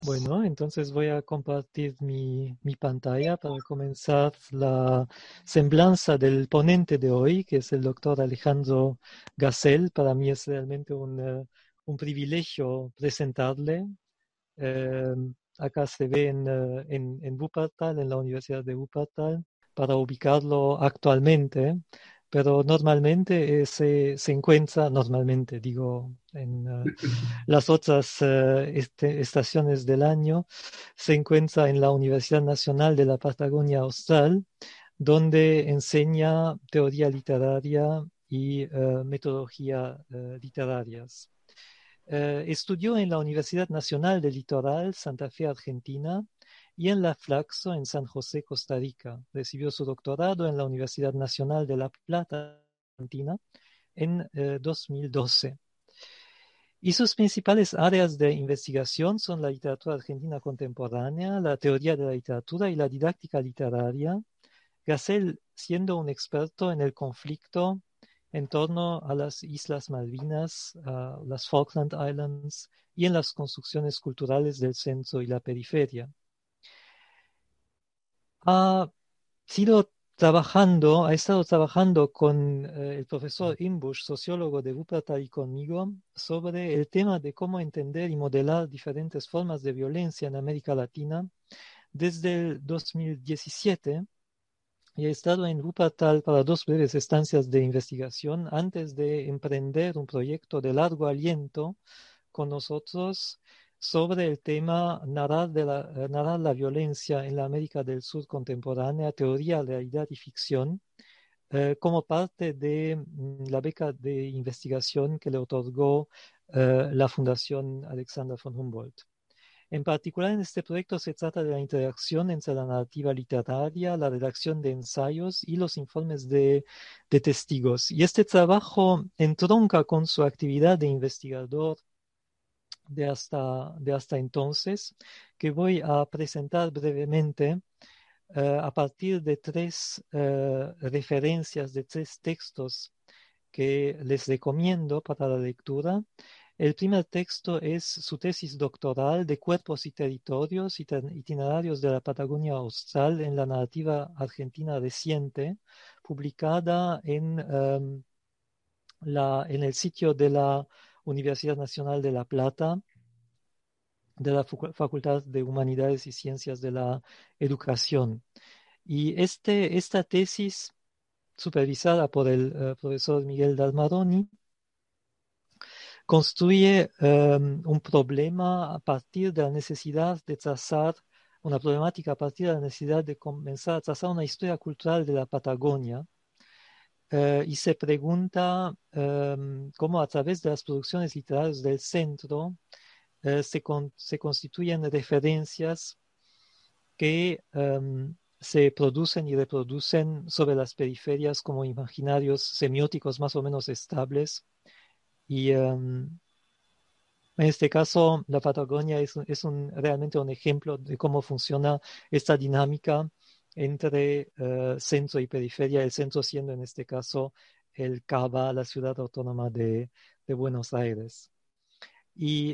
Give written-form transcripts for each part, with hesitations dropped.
Bueno, entonces voy a compartir mi pantalla para comenzar la semblanza del ponente de hoy, que es el doctor Alejandro Gasell. Para mí es realmente un privilegio presentarle. Eh, Acá se ve en Wuppertal, en la Universidad de Wuppertal, para ubicarlo actualmente, pero normalmente se encuentra, normalmente digo, en las otras estaciones del año, se encuentra en la Universidad Nacional de la Patagonia Austral, donde enseña teoría literaria y metodología literarias. Estudió en la Universidad Nacional del Litoral, Santa Fe, Argentina, y en la Flaxo, en San José, Costa Rica. Recibió su doctorado en la Universidad Nacional de La Plata, Argentina, en 2012. Y sus principales áreas de investigación son la literatura argentina contemporánea, la teoría de la literatura y la didáctica literaria. Gasell siendo un experto en el conflicto en torno a las Islas Malvinas, a las Falkland Islands y en las construcciones culturales del centro y la periferia. Ha ha estado trabajando con el profesor Imbush, sociólogo de Wuppertal, y conmigo sobre el tema de cómo entender y modelar diferentes formas de violencia en América Latina desde el 2017. Y he estado en Wuppertal para 2 breves estancias de investigación antes de emprender un proyecto de largo aliento con nosotros sobre el tema narrar la violencia en la América del Sur contemporánea, teoría, realidad y ficción, como parte de la beca de investigación que le otorgó la Fundación Alexander von Humboldt. En particular, en este proyecto se trata de la interacción entre la narrativa literaria, la redacción de ensayos y los informes de testigos. Y este trabajo entronca con su actividad de investigador de hasta entonces, que voy a presentar brevemente a partir de 3 referencias, de 3 textos que les recomiendo para la lectura. El primer texto es su tesis doctoral de Cuerpos y Territorios, itinerarios de la Patagonia Austral en la narrativa argentina reciente, publicada en el sitio de la Universidad Nacional de La Plata, de la Facultad de Humanidades y Ciencias de la Educación. Y esta tesis, supervisada por el profesor Miguel Dalmaroni, construye un problema a partir de la necesidad de trazar, una problemática a partir de la necesidad de comenzar a trazar una historia cultural de la Patagonia, y se pregunta cómo a través de las producciones literarias del centro se constituyen referencias que se producen y reproducen sobre las periferias como imaginarios semióticos más o menos estables. Y en este caso, la Patagonia realmente un ejemplo de cómo funciona esta dinámica entre centro y periferia, el centro siendo en este caso el CABA, la ciudad autónoma de Buenos Aires. Y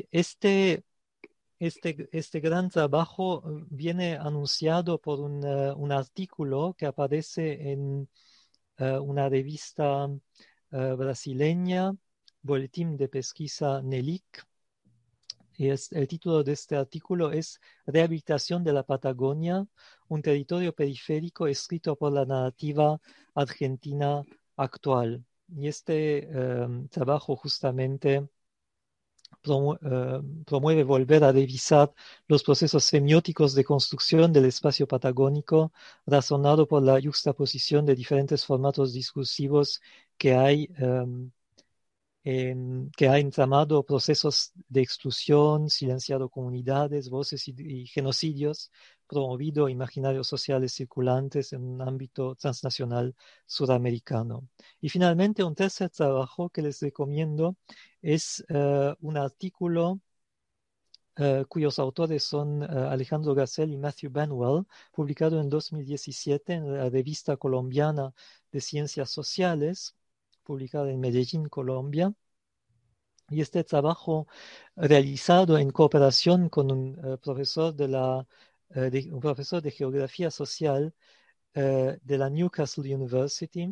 este gran trabajo viene anunciado por un artículo que aparece en una revista brasileña, Boletim de Pesquisa NELIC. Y el título de este artículo es Rehabilitación de la Patagonia, un territorio periférico escrito por la narrativa argentina actual. Y este trabajo justamente promueve volver a revisar los procesos semióticos de construcción del espacio patagónico, razonado por la yuxtaposición de diferentes formatos discursivos que que ha entramado procesos de exclusión, silenciado comunidades, voces y genocidios, promovido imaginarios sociales circulantes en un ámbito transnacional sudamericano. Y finalmente, un tercer trabajo que les recomiendo es un artículo cuyos autores son Alejandro Gasell y Matthew Benwell, publicado en 2017 en la Revista Colombiana de Ciencias Sociales, publicada en Medellín, Colombia, Y este trabajo realizado en cooperación con un profesor un profesor de geografía social de la Newcastle University,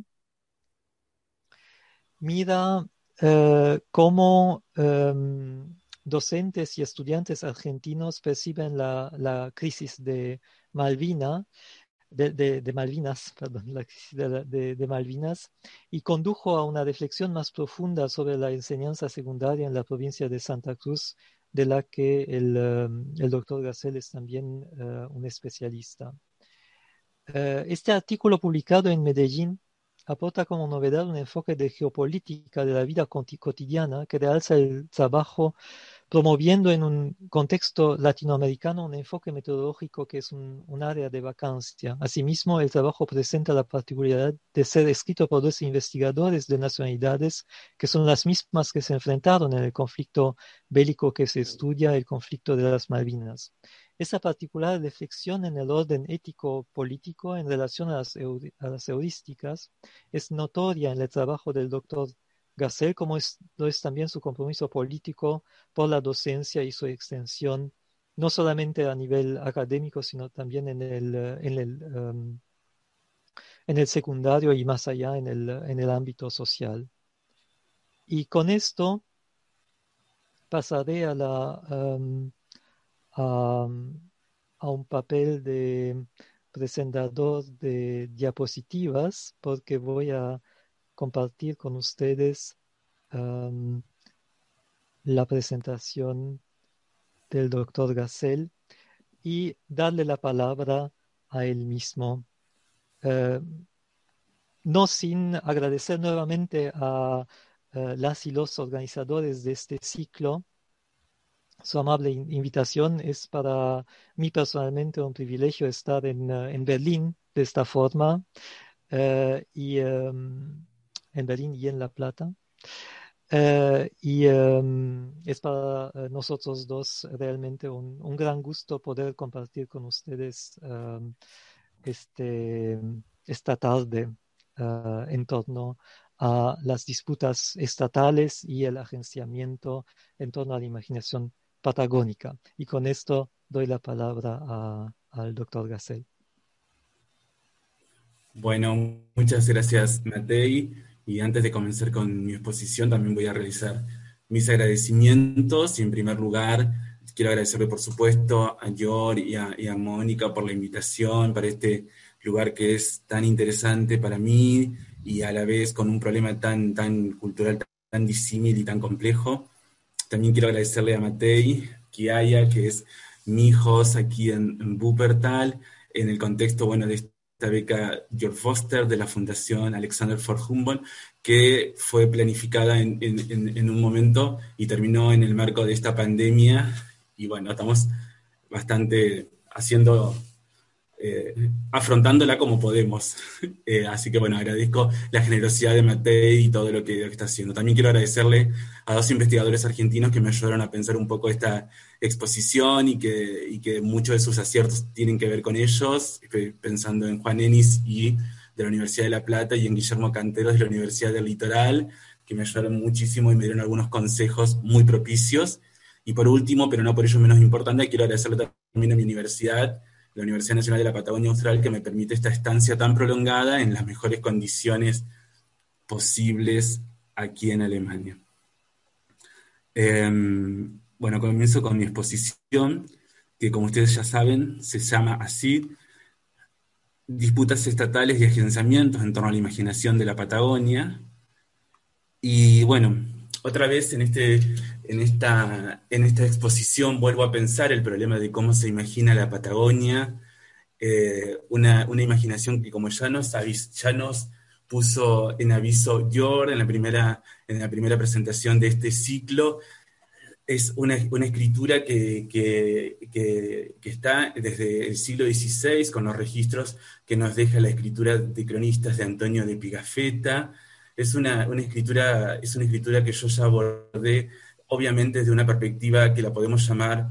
mira cómo docentes y estudiantes argentinos perciben la crisis de Malvina, de Malvinas, perdón, la crisis de Malvinas, y condujo a una reflexión más profunda sobre la enseñanza secundaria en la provincia de Santa Cruz, de la que el doctor Gacel es también un especialista. Este artículo publicado en Medellín aporta como novedad un enfoque de geopolítica de la vida cotidiana que realza el trabajo, promoviendo en un contexto latinoamericano un enfoque metodológico que es un área de vacancia. Asimismo, el trabajo presenta la particularidad de ser escrito por dos investigadores de nacionalidades que son las mismas que se enfrentaron en el conflicto bélico que se estudia, el conflicto de las Malvinas. Esa particular reflexión en el orden ético-político en relación a las heurísticas es notoria en el trabajo del doctor Gacel, como lo es también su compromiso político por la docencia y su extensión, no solamente a nivel académico, sino también en el secundario y más allá en el ámbito social. Y con esto pasaré a, a un papel de presentador de diapositivas, porque voy a compartir con ustedes la presentación del doctor Gacel y darle la palabra a él mismo. No sin agradecer nuevamente a las y los organizadores de este ciclo. Su amable invitación. Es para mí personalmente un privilegio estar en Berlín de esta forma, en Berlín y en La Plata. Es para nosotros dos realmente un gran gusto poder compartir con ustedes este, esta tarde en torno a las disputas estatales y el agenciamiento en torno a la imaginación patagónica. Y con esto doy la palabra al doctor Gacel. Bueno, muchas gracias, Matei. Y antes de comenzar con mi exposición, también voy a realizar mis agradecimientos. Y en primer lugar, quiero agradecerle, por supuesto, a Yor y a Mónica por la invitación para este lugar que es tan interesante para mí y a la vez con un problema tan cultural, tan disímil y tan complejo. También quiero agradecerle a Matei Kiaya, que es mi host aquí en Wuppertal, en el contexto, bueno, de esta beca George Foster de la Fundación Alexander von Humboldt, que fue planificada en un momento y terminó en el marco de esta pandemia. Y bueno, estamos bastante afrontándola como podemos. Así que bueno, agradezco la generosidad de Matei y todo lo que está haciendo. También quiero agradecerle a dos investigadores argentinos que me ayudaron a pensar un poco esta exposición y que muchos de sus aciertos tienen que ver con ellos. Estoy pensando en Juan Enis y de la Universidad de La Plata y en Guillermo Canteros de la Universidad del Litoral, que me ayudaron muchísimo y me dieron algunos consejos muy propicios. Y por último, pero no por ello menos importante, quiero agradecerle también a mi universidad, la Universidad Nacional de la Patagonia Austral, que me permite esta estancia tan prolongada en las mejores condiciones posibles aquí en Alemania. Bueno, comienzo con mi exposición, que como ustedes ya saben, se llama así: Disputas estatales y agenciamientos en torno a la imaginación de la Patagonia. Y bueno, otra vez en esta exposición vuelvo a pensar el problema de cómo se imagina la Patagonia, una imaginación que, como ya nos puso en aviso Yor en la primera presentación de este ciclo, es una escritura que está desde el siglo XVI, con los registros que nos deja la escritura de cronistas de Antonio de Pigafetta. Es una escritura que yo ya abordé, obviamente desde una perspectiva que la podemos llamar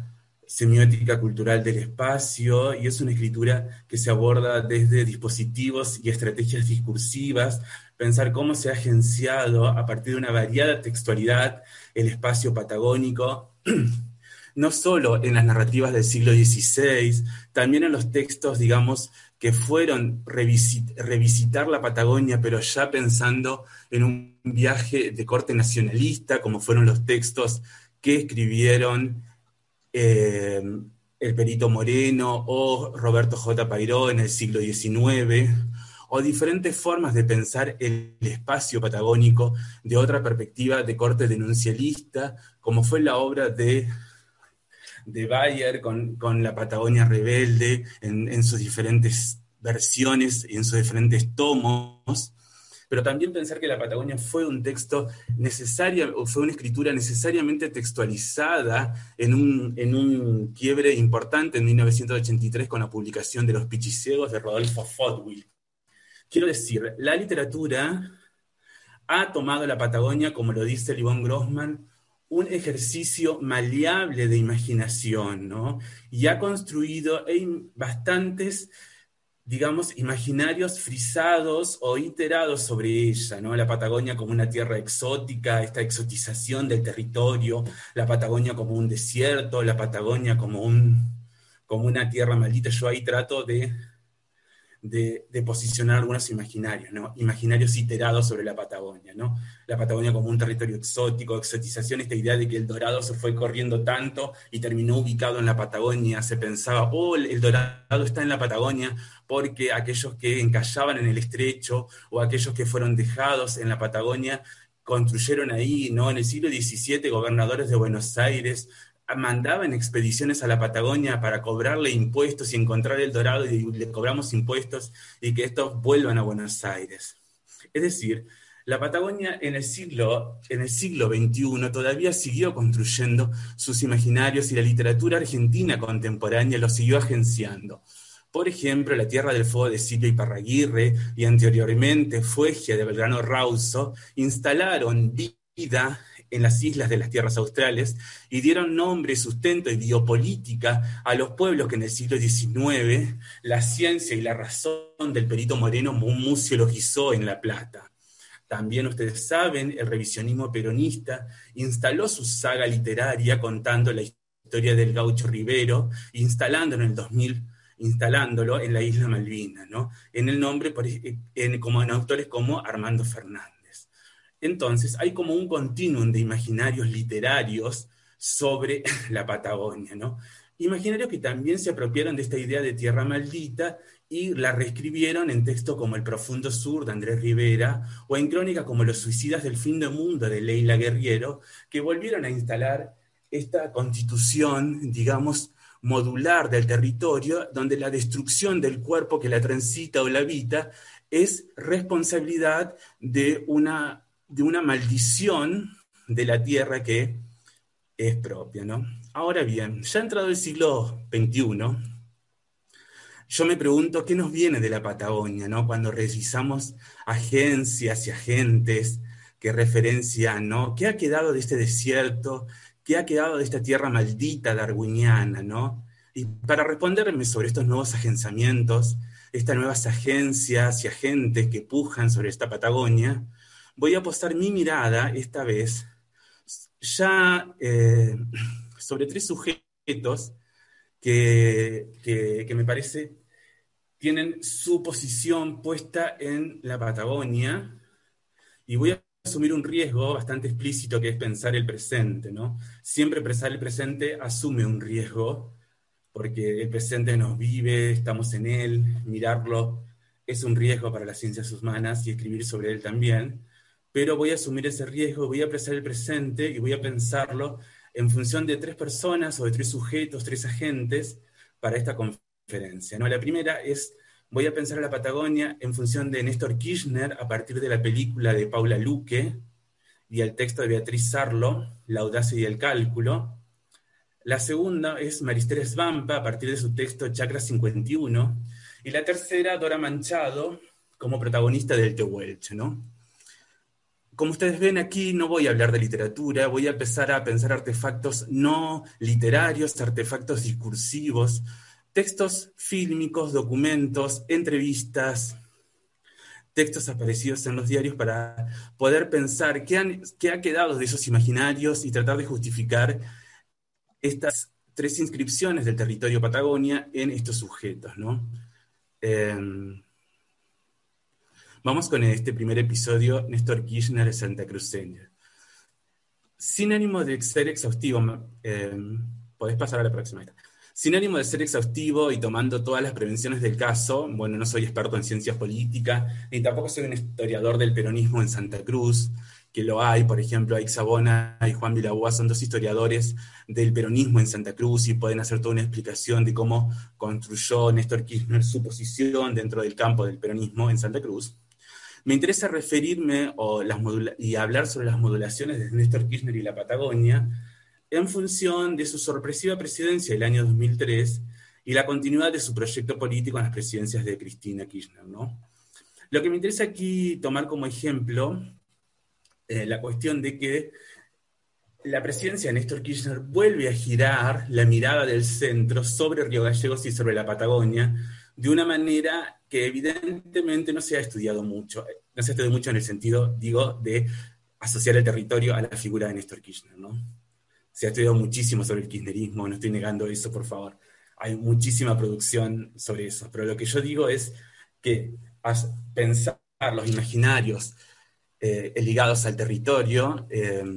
semiótica cultural del espacio, y es una escritura que se aborda desde dispositivos y estrategias discursivas, pensar cómo se ha agenciado a partir de una variada textualidad el espacio patagónico, no solo en las narrativas del siglo XVI, también en los textos, digamos, que fueron revisitar la Patagonia, pero ya pensando en un viaje de corte nacionalista, como fueron los textos que escribieron eh, el Perito Moreno o Roberto J. Pairó en el siglo XIX, o diferentes formas de pensar el espacio patagónico de otra perspectiva de corte denuncialista, como fue la obra de Bayer con la Patagonia Rebelde en sus diferentes versiones y en sus diferentes tomos, pero también pensar que la Patagonia fue un texto necesario, fue una escritura necesariamente textualizada en un quiebre importante en 1983 con la publicación de Los Pichicegos de Rodolfo Fotwil. Quiero decir, la literatura ha tomado la Patagonia, como lo dice Livón Grossman, un ejercicio maleable de imaginación, ¿no? Y ha construido bastantes, digamos, imaginarios frisados o iterados sobre ella, ¿no? La Patagonia como una tierra exótica, esta exotización del territorio, la Patagonia como un desierto, la Patagonia como una tierra maldita. Yo ahí trato de posicionar algunos imaginarios, ¿no? Imaginarios iterados sobre la Patagonia, ¿no? La Patagonia como un territorio exótico, exotización, esta idea de que el dorado se fue corriendo tanto y terminó ubicado en la Patagonia. Se pensaba, el dorado está en la Patagonia porque aquellos que encallaban en el estrecho o aquellos que fueron dejados en la Patagonia construyeron ahí, ¿no? En el siglo XVII, gobernadores de Buenos Aires mandaban expediciones a la Patagonia para cobrarle impuestos y encontrar el dorado, y le cobramos impuestos y que estos vuelvan a Buenos Aires. Es decir, la Patagonia en el siglo XXI todavía siguió construyendo sus imaginarios y la literatura argentina contemporánea lo siguió agenciando. Por ejemplo, La Tierra del Fuego de Silvia Iparraguirre y anteriormente Fuegia de Belgrano Rauso instalaron vida en las islas de las tierras australes y dieron nombre, sustento y biopolítica a los pueblos que en el siglo XIX la ciencia y la razón del Perito Moreno museologizó en La Plata. También ustedes saben, el revisionismo peronista instaló su saga literaria contando la historia del gaucho Rivero, instalándolo en el 2000, instalándolo en la isla Malvinas, ¿no? En el nombre, como en autores como Armando Fernández. Entonces, hay como un continuum de imaginarios literarios sobre la Patagonia, ¿no? Imaginarios que también se apropiaron de esta idea de tierra maldita y la reescribieron en textos como El Profundo Sur de Andrés Rivera o en crónicas como Los Suicidas del Fin del Mundo de Leila Guerriero, que volvieron a instalar esta constitución, digamos, modular del territorio, donde la destrucción del cuerpo que la transita o la habita es responsabilidad de una maldición de la tierra que es propia, ¿no? Ahora bien, ya entrado el siglo XXI, yo me pregunto qué nos viene de la Patagonia, ¿no? Cuando revisamos agencias y agentes que referencian, ¿no? ¿Qué ha quedado de este desierto? ¿Qué ha quedado de esta tierra maldita darwiniana, ¿no? Y para responderme sobre estos nuevos agenciamientos, estas nuevas agencias y agentes que pujan sobre esta Patagonia, voy a posar mi mirada, esta vez, ya sobre tres sujetos que me parece tienen su posición puesta en la Patagonia, y voy a asumir un riesgo bastante explícito que es pensar el presente, ¿no? Siempre pensar el presente asume un riesgo, porque el presente nos vive, estamos en él, mirarlo es un riesgo para las ciencias humanas y escribir sobre él también, pero voy a asumir ese riesgo, voy a apreciar el presente y voy a pensarlo en función de tres personas o de tres sujetos, tres agentes para esta conferencia, ¿no? La primera es, voy a pensar a la Patagonia en función de Néstor Kirchner a partir de la película de Paula Luque y el texto de Beatriz Sarlo, La audacia y el cálculo. La segunda es Maristela Svampa a partir de su texto Chacra 51. Y la tercera, Dora Manchado, como protagonista del Tehuelche, ¿no? como ustedes ven aquí, no voy a hablar de literatura, voy a empezar a pensar artefactos no literarios, artefactos discursivos, textos fílmicos, documentos, entrevistas, textos aparecidos en los diarios para poder pensar qué ha quedado de esos imaginarios y tratar de justificar estas tres inscripciones del territorio Patagonia en estos sujetos, ¿no? Vamos con este primer episodio, Néstor Kirchner, santacruceño. Sin ánimo de ser exhaustivo, podés pasar a la próxima. Sin ánimo de ser exhaustivo y tomando todas las prevenciones del caso, bueno, no soy experto en ciencias políticas, ni tampoco soy un historiador del peronismo en Santa Cruz, que lo hay, por ejemplo, Aix Sabona y Juan Vilaboa son dos historiadores del peronismo en Santa Cruz y pueden hacer toda una explicación de cómo construyó Néstor Kirchner su posición dentro del campo del peronismo en Santa Cruz. Me interesa referirme y hablar sobre las modulaciones de Néstor Kirchner y la Patagonia en función de su sorpresiva presidencia del año 2003 y la continuidad de su proyecto político en las presidencias de Cristina Kirchner, ¿no? Lo que me interesa aquí tomar como ejemplo la cuestión de que la presidencia de Néstor Kirchner vuelve a girar la mirada del centro sobre Río Gallegos y sobre la Patagonia de una manera que evidentemente no se ha estudiado mucho. No se ha estudiado mucho en el sentido, digo, de asociar el territorio a la figura de Néstor Kirchner, ¿no? Se ha estudiado muchísimo sobre el kirchnerismo, no estoy negando eso, por favor. Hay muchísima producción sobre eso, pero lo que yo digo es que pensar los imaginarios ligados al territorio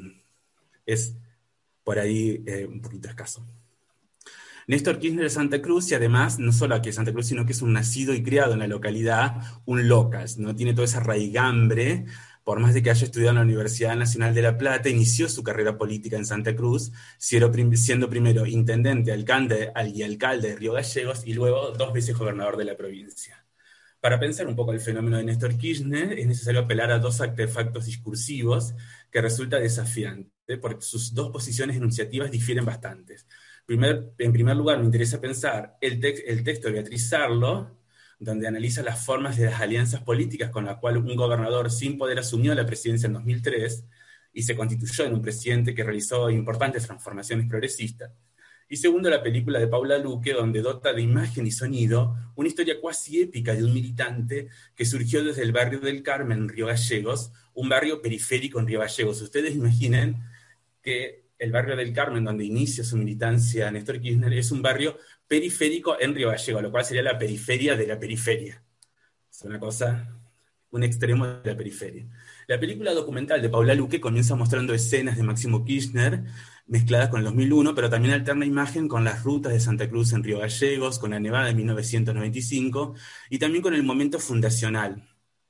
es por ahí un poquito escaso. Néstor Kirchner de Santa Cruz, y además, no solo aquí de Santa Cruz, sino que es un nacido y criado en la localidad, un locas, ¿no? Tiene toda esa raigambre, por más de que haya estudiado en la Universidad Nacional de La Plata, inició su carrera política en Santa Cruz, siendo primero intendente, alcalde de Río Gallegos, y luego 2 veces gobernador de la provincia. Para pensar un poco el fenómeno de Néstor Kirchner, es necesario apelar a 2 artefactos discursivos que resulta desafiante, porque sus 2 posiciones enunciativas difieren bastante. En primer lugar, me interesa pensar el texto de Beatriz Sarlo, donde analiza las formas de las alianzas políticas con las cuales un gobernador sin poder asumió la presidencia en 2003 y se constituyó en un presidente que realizó importantes transformaciones progresistas. Y segundo, la película de Paula Luque, donde dota de imagen y sonido una historia cuasi épica de un militante que surgió desde el barrio del Carmen en Río Gallegos, un barrio periférico en Río Gallegos. Ustedes imaginen que el barrio del Carmen, donde inicia su militancia Néstor Kirchner, es un barrio periférico en Río Gallegos, lo cual sería la periferia de la periferia. Es una cosa, un extremo de la periferia. La película documental de Paula Luque comienza mostrando escenas de Máximo Kirchner mezcladas con el 2001, pero también alterna imagen con las rutas de Santa Cruz en Río Gallegos, con la nevada de 1995, y también con el momento fundacional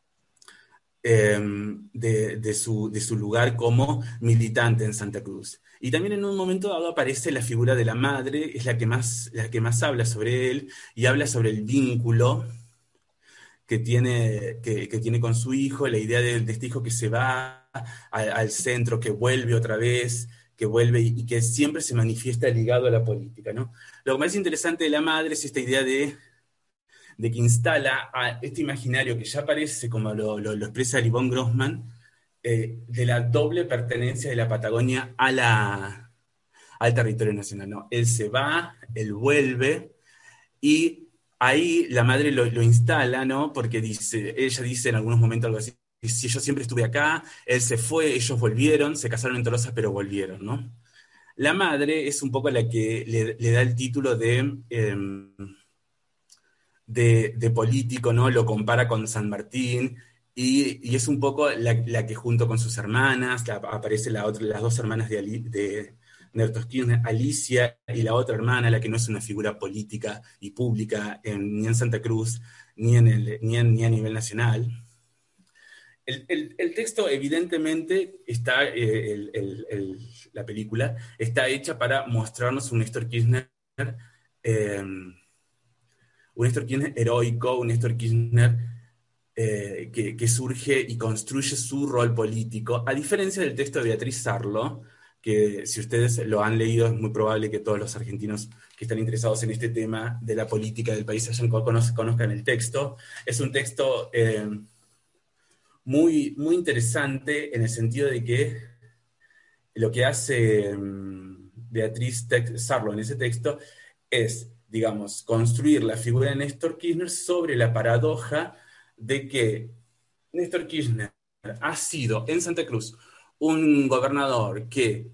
de su lugar como militante en Santa Cruz. Y también en un momento dado aparece la figura de la madre, es la que más habla sobre él, y habla sobre el vínculo que tiene con su hijo, la idea de este hijo que se va al centro, que vuelve otra vez, que vuelve y que siempre se manifiesta ligado a la política, ¿no? Lo más interesante de la madre es esta idea de que instala a este imaginario que ya aparece, como lo expresa Livón Grossman, de la doble pertenencia de la Patagonia al territorio nacional, ¿no? Él se va, él vuelve, y ahí la madre lo instala, ¿no? Porque ella dice en algunos momentos algo así: si yo siempre estuve acá, él se fue, ellos volvieron, se casaron en Tolosa, pero volvieron, ¿no? La madre es un poco la que le da el título de político, ¿no? Lo compara con San Martín, y es un poco la que junto con sus hermanas, aparece las 2 hermanas de Néstor Kirchner, Alicia y la otra hermana, la que no es una figura política y pública ni en Santa Cruz, ni a nivel nacional. El texto, evidentemente, la película está hecha para mostrarnos un Néstor Kirchner heroico, un Néstor Kirchner que surge y construye su rol político, a diferencia del texto de Beatriz Sarlo, que si ustedes lo han leído, es muy probable que todos los argentinos que están interesados en este tema de la política del país conozcan el texto. Es un texto muy, muy interesante en el sentido de que lo que hace Beatriz Sarlo en ese texto es, digamos, construir la figura de Néstor Kirchner sobre la paradoja de que Néstor Kirchner ha sido en Santa Cruz un gobernador que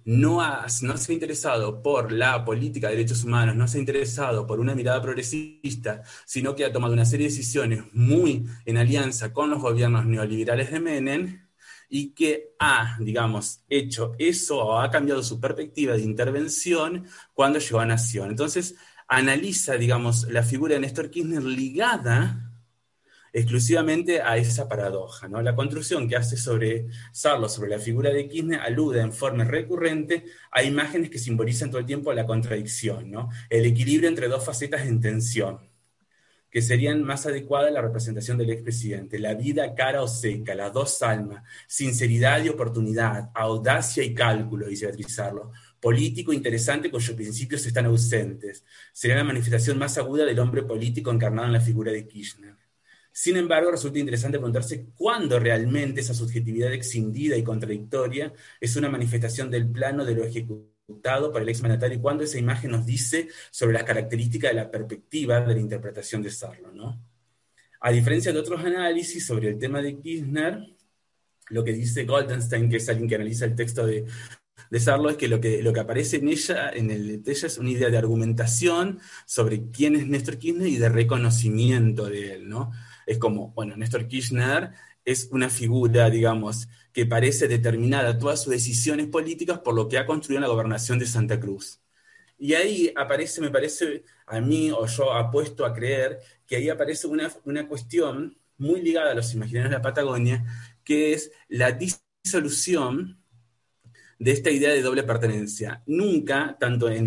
no se ha interesado por la política de derechos humanos, no se ha interesado por una mirada progresista, sino que ha tomado una serie de decisiones muy en alianza con los gobiernos neoliberales de Menem, y que ha, digamos, hecho eso o ha cambiado su perspectiva de intervención cuando llegó a Nación. Entonces, analiza, digamos, la figura de Néstor Kirchner ligada exclusivamente a esa paradoja, ¿no? La construcción que hace sobre Sarlo, sobre la figura de Kirchner, alude en forma recurrente a imágenes que simbolizan todo el tiempo la contradicción, ¿no? El equilibrio entre dos facetas en tensión, que serían más adecuadas a la representación del expresidente: la vida cara o seca, las dos almas, sinceridad y oportunidad, audacia y cálculo, dice Beatriz Sarlo, político interesante cuyos principios están ausentes. Sería la manifestación más aguda del hombre político encarnado en la figura de Kirchner. Sin embargo, resulta interesante preguntarse cuándo realmente esa subjetividad escindida y contradictoria es una manifestación del plano de lo ejecutado por el exmandatario, y cuándo esa imagen nos dice sobre las características de la perspectiva de la interpretación de Sarlo, ¿no? A diferencia de otros análisis sobre el tema de Kirchner, lo que dice Goldenstein, que es alguien que analiza el texto de Sarlo, es que lo que aparece en ella es una idea de argumentación sobre quién es Néstor Kirchner y de reconocimiento de él, ¿no? Es como, bueno, Néstor Kirchner es una figura, digamos, que parece determinada todas sus decisiones políticas por lo que ha construido en la gobernación de Santa Cruz. Y ahí aparece, me parece a mí, o yo apuesto a creer, que ahí aparece una cuestión muy ligada a los imaginarios de la Patagonia, que es la disolución de esta idea de doble pertenencia. Nunca, tanto en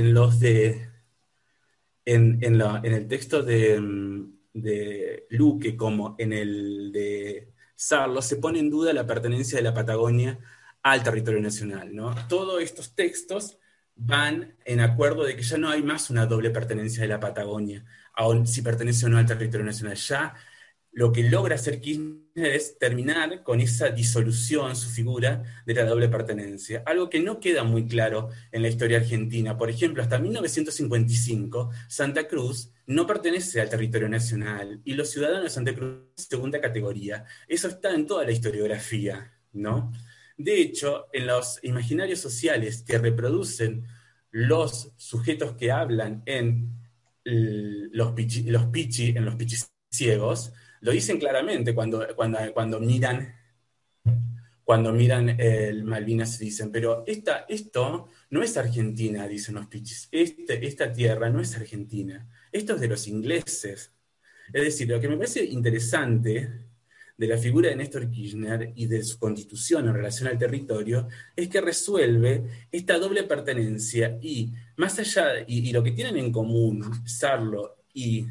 el texto de Luque como en el de Sarlo, se pone en duda la pertenencia de la Patagonia al territorio nacional, ¿no? Todos estos textos van en acuerdo de que ya no hay más una doble pertenencia de la Patagonia, aun si pertenece o no al territorio nacional. Ya lo que logra hacer Kirchner es terminar con esa disolución, su figura, de la doble pertenencia. Algo que no queda muy claro en la historia argentina. Por ejemplo, hasta 1955, Santa Cruz no pertenece al territorio nacional y los ciudadanos de Santa Cruz son segunda categoría. Eso está en toda la historiografía, ¿no? De hecho, en los imaginarios sociales que reproducen los sujetos que hablan en los pichi ciegos, lo dicen claramente cuando miran el Malvinas, dicen, pero esto no es Argentina, dicen los pichis, esta tierra no es Argentina, esto es de los ingleses. Es decir, lo que me parece interesante de la figura de Néstor Kirchner y de su constitución en relación al territorio es que resuelve esta doble pertenencia, y más allá, y lo que tienen en común Sarlo y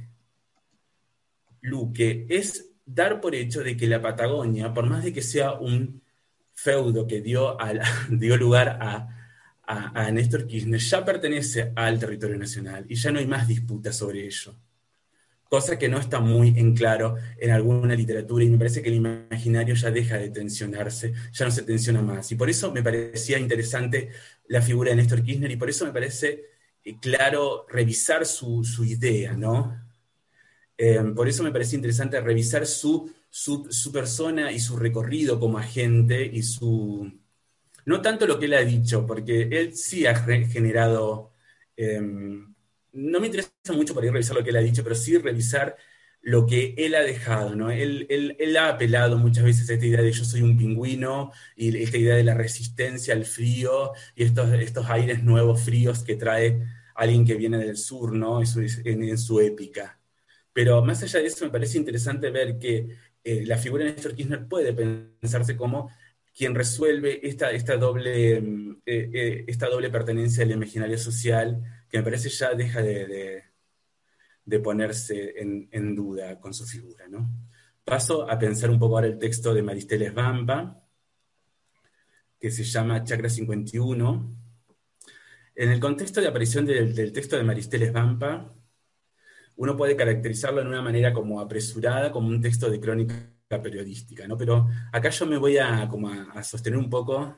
Luque es dar por hecho de que la Patagonia, por más de que sea un feudo que dio lugar a Néstor Kirchner, ya pertenece al territorio nacional y ya no hay más disputa sobre ello. Cosa que no está muy en claro en alguna literatura, y me parece que el imaginario ya deja de tensionarse, ya no se tensiona más. Y por eso me parecía interesante la figura de Néstor Kirchner, y por eso me parece claro revisar su idea, ¿no? Por eso me parece interesante revisar su persona y su recorrido como agente, y no tanto lo que él ha dicho, porque él sí ha generado, no me interesa mucho por ahí revisar lo que él ha dicho, pero sí revisar lo que él ha dejado, ¿no? Él ha apelado muchas veces a esta idea de yo soy un pingüino, y esta idea de la resistencia al frío, y estos aires nuevos fríos que trae alguien que viene del sur, ¿no? En su épica. Pero más allá de eso, me parece interesante ver que la figura de Néstor Kirchner puede pensarse como quien resuelve esta doble pertenencia al imaginario social, que me parece ya deja de ponerse en duda con su figura, ¿no? Paso a pensar un poco ahora el texto de Maristeles Vampa, que se llama Chacra 51. En el contexto de aparición del texto de Maristeles Vampa, uno puede caracterizarlo en una manera como apresurada, como un texto de crónica periodística, ¿no? Pero acá yo me voy a sostener un poco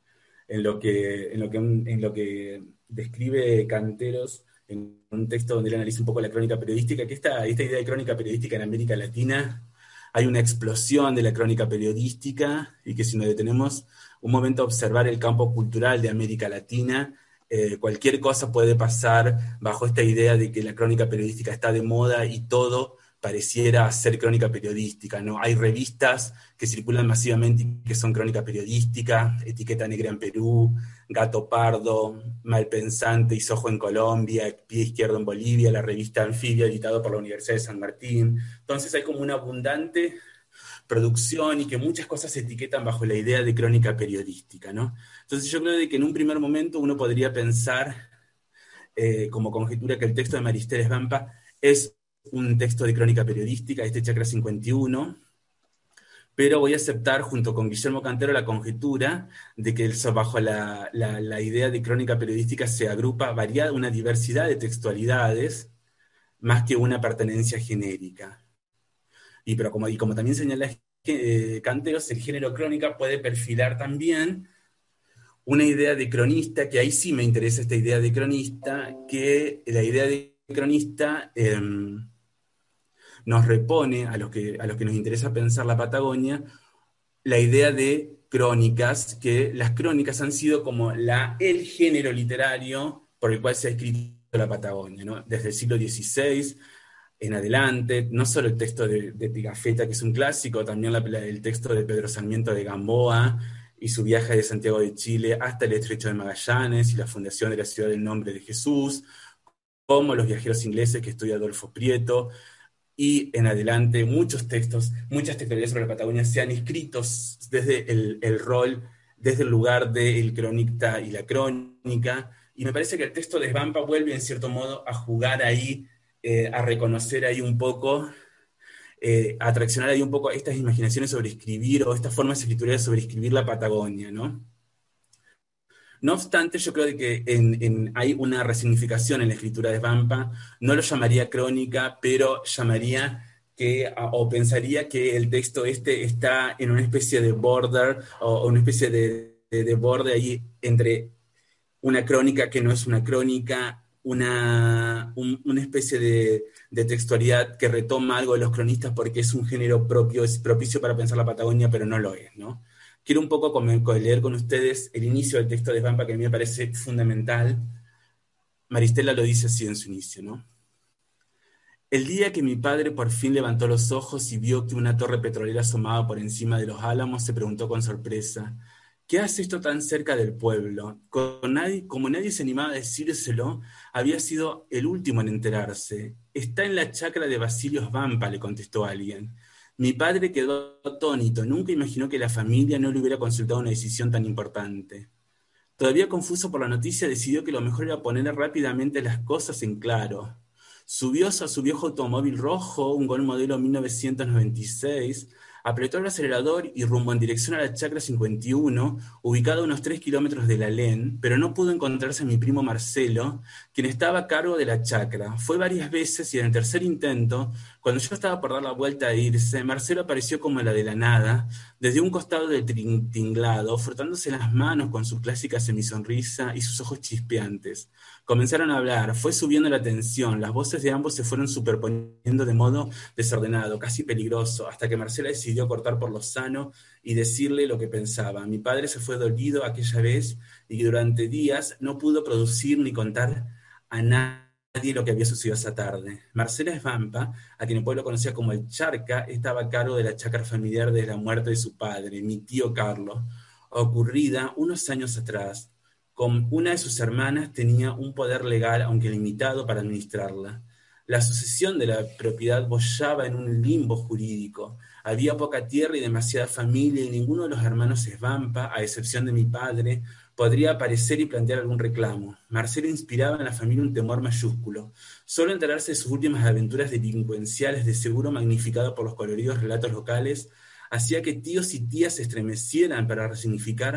en lo que describe Canteros en un texto donde él analiza un poco la crónica periodística, que esta idea de crónica periodística en América Latina, hay una explosión de la crónica periodística, y que si nos detenemos un momento a observar el campo cultural de América Latina, cualquier cosa puede pasar bajo esta idea de que la crónica periodística está de moda y todo pareciera ser crónica periodística, ¿no? Hay revistas que circulan masivamente y que son crónica periodística, Etiqueta Negra en Perú, Gato Pardo, Malpensante y Sojo en Colombia, Pie Izquierdo en Bolivia, la revista Anfibia, editado por la Universidad de San Martín. Entonces hay como una abundante producción y que muchas cosas se etiquetan bajo la idea de crónica periodística, ¿no? Entonces yo creo de que en un primer momento uno podría pensar, como conjetura, que el texto de Maristela Svampa es un texto de crónica periodística, este Chacra 51, pero voy a aceptar junto con Guillermo Cantero la conjetura de que bajo la idea de crónica periodística se agrupa una diversidad de textualidades más que una pertenencia genérica. Pero como también señala Canteros, el género crónica puede perfilar también una idea de cronista, que ahí sí me interesa esta idea de cronista, que la idea de cronista nos repone, a los que nos interesa pensar la Patagonia, la idea de crónicas, que las crónicas han sido como el género literario por el cual se ha escrito la Patagonia, ¿no? Desde el siglo XVI en adelante, no solo el texto de Pigafetta, que es un clásico, también el texto de Pedro Sarmiento de Gamboa y su viaje de Santiago de Chile hasta el Estrecho de Magallanes y la fundación de la ciudad del nombre de Jesús, como los viajeros ingleses que estudia Adolfo Prieto, y en adelante muchas textualidades sobre la Patagonia se han escrito desde el rol, desde el lugar del cronista y la crónica, y me parece que el texto de Svampa vuelve en cierto modo a jugar ahí, a reconocer ahí un poco, a atraccionar ahí un poco estas imaginaciones sobre escribir, o estas formas escriturales sobre escribir la Patagonia, ¿no? No obstante, yo creo que hay una resignificación en la escritura de Svampa. No lo llamaría crónica, pero o pensaría que el texto está en una especie de border, o una especie de borde ahí entre una crónica que no es una crónica, una especie de textualidad que retoma algo de los cronistas porque es un género propio, es propicio para pensar la Patagonia, pero no lo es, ¿no? Quiero un poco leer con ustedes el inicio del texto de Svampa, que a mí me parece fundamental. Maristela lo dice así en su inicio, ¿no? El día que mi padre por fin levantó los ojos y vio que una torre petrolera asomaba por encima de los álamos, se preguntó con sorpresa: ¿qué hace esto tan cerca del pueblo? Como nadie se animaba a decírselo, había sido el último en enterarse. Está en la chacra de Basilio Svampa, le contestó alguien. Mi padre quedó atónito, nunca imaginó que la familia no le hubiera consultado una decisión tan importante. Todavía confuso por la noticia, decidió que lo mejor era poner rápidamente las cosas en claro. Subió a su viejo automóvil rojo, un Gol modelo 1996, apretó el acelerador y rumbo en dirección a la Chacra 51, ubicada a unos 3 kilómetros de la LEN, pero no pudo encontrarse a mi primo Marcelo, quien estaba a cargo de la chacra. Fue varias veces y en el tercer intento, cuando yo estaba por dar la vuelta a irse, Marcelo apareció como la de la nada, desde un costado del tinglado, frotándose las manos con su clásica semisonrisa y sus ojos chispeantes. Comenzaron a hablar, fue subiendo la tensión, las voces de ambos se fueron superponiendo de modo desordenado, casi peligroso, hasta que Marcela decidió cortar por lo sano y decirle lo que pensaba. Mi padre se fue dolido aquella vez y durante días no pudo producir ni contar a nadie lo que había sucedido esa tarde. Marcela Svampa, a quien el pueblo conocía como el Charca, estaba a cargo de la chacra familiar desde la muerte de su padre, mi tío Carlos, ocurrida unos años atrás. Con una de sus hermanas tenía un poder legal, aunque limitado, para administrarla. La sucesión de la propiedad boyaba en un limbo jurídico. Había poca tierra y demasiada familia, y ninguno de los hermanos Svampa, a excepción de mi padre, podría aparecer y plantear algún reclamo. Marcelo inspiraba en la familia un temor mayúsculo. Solo enterarse de sus últimas aventuras delincuenciales, de seguro magnificado por los coloridos relatos locales, hacía que tíos y tías se estremecieran para resignificar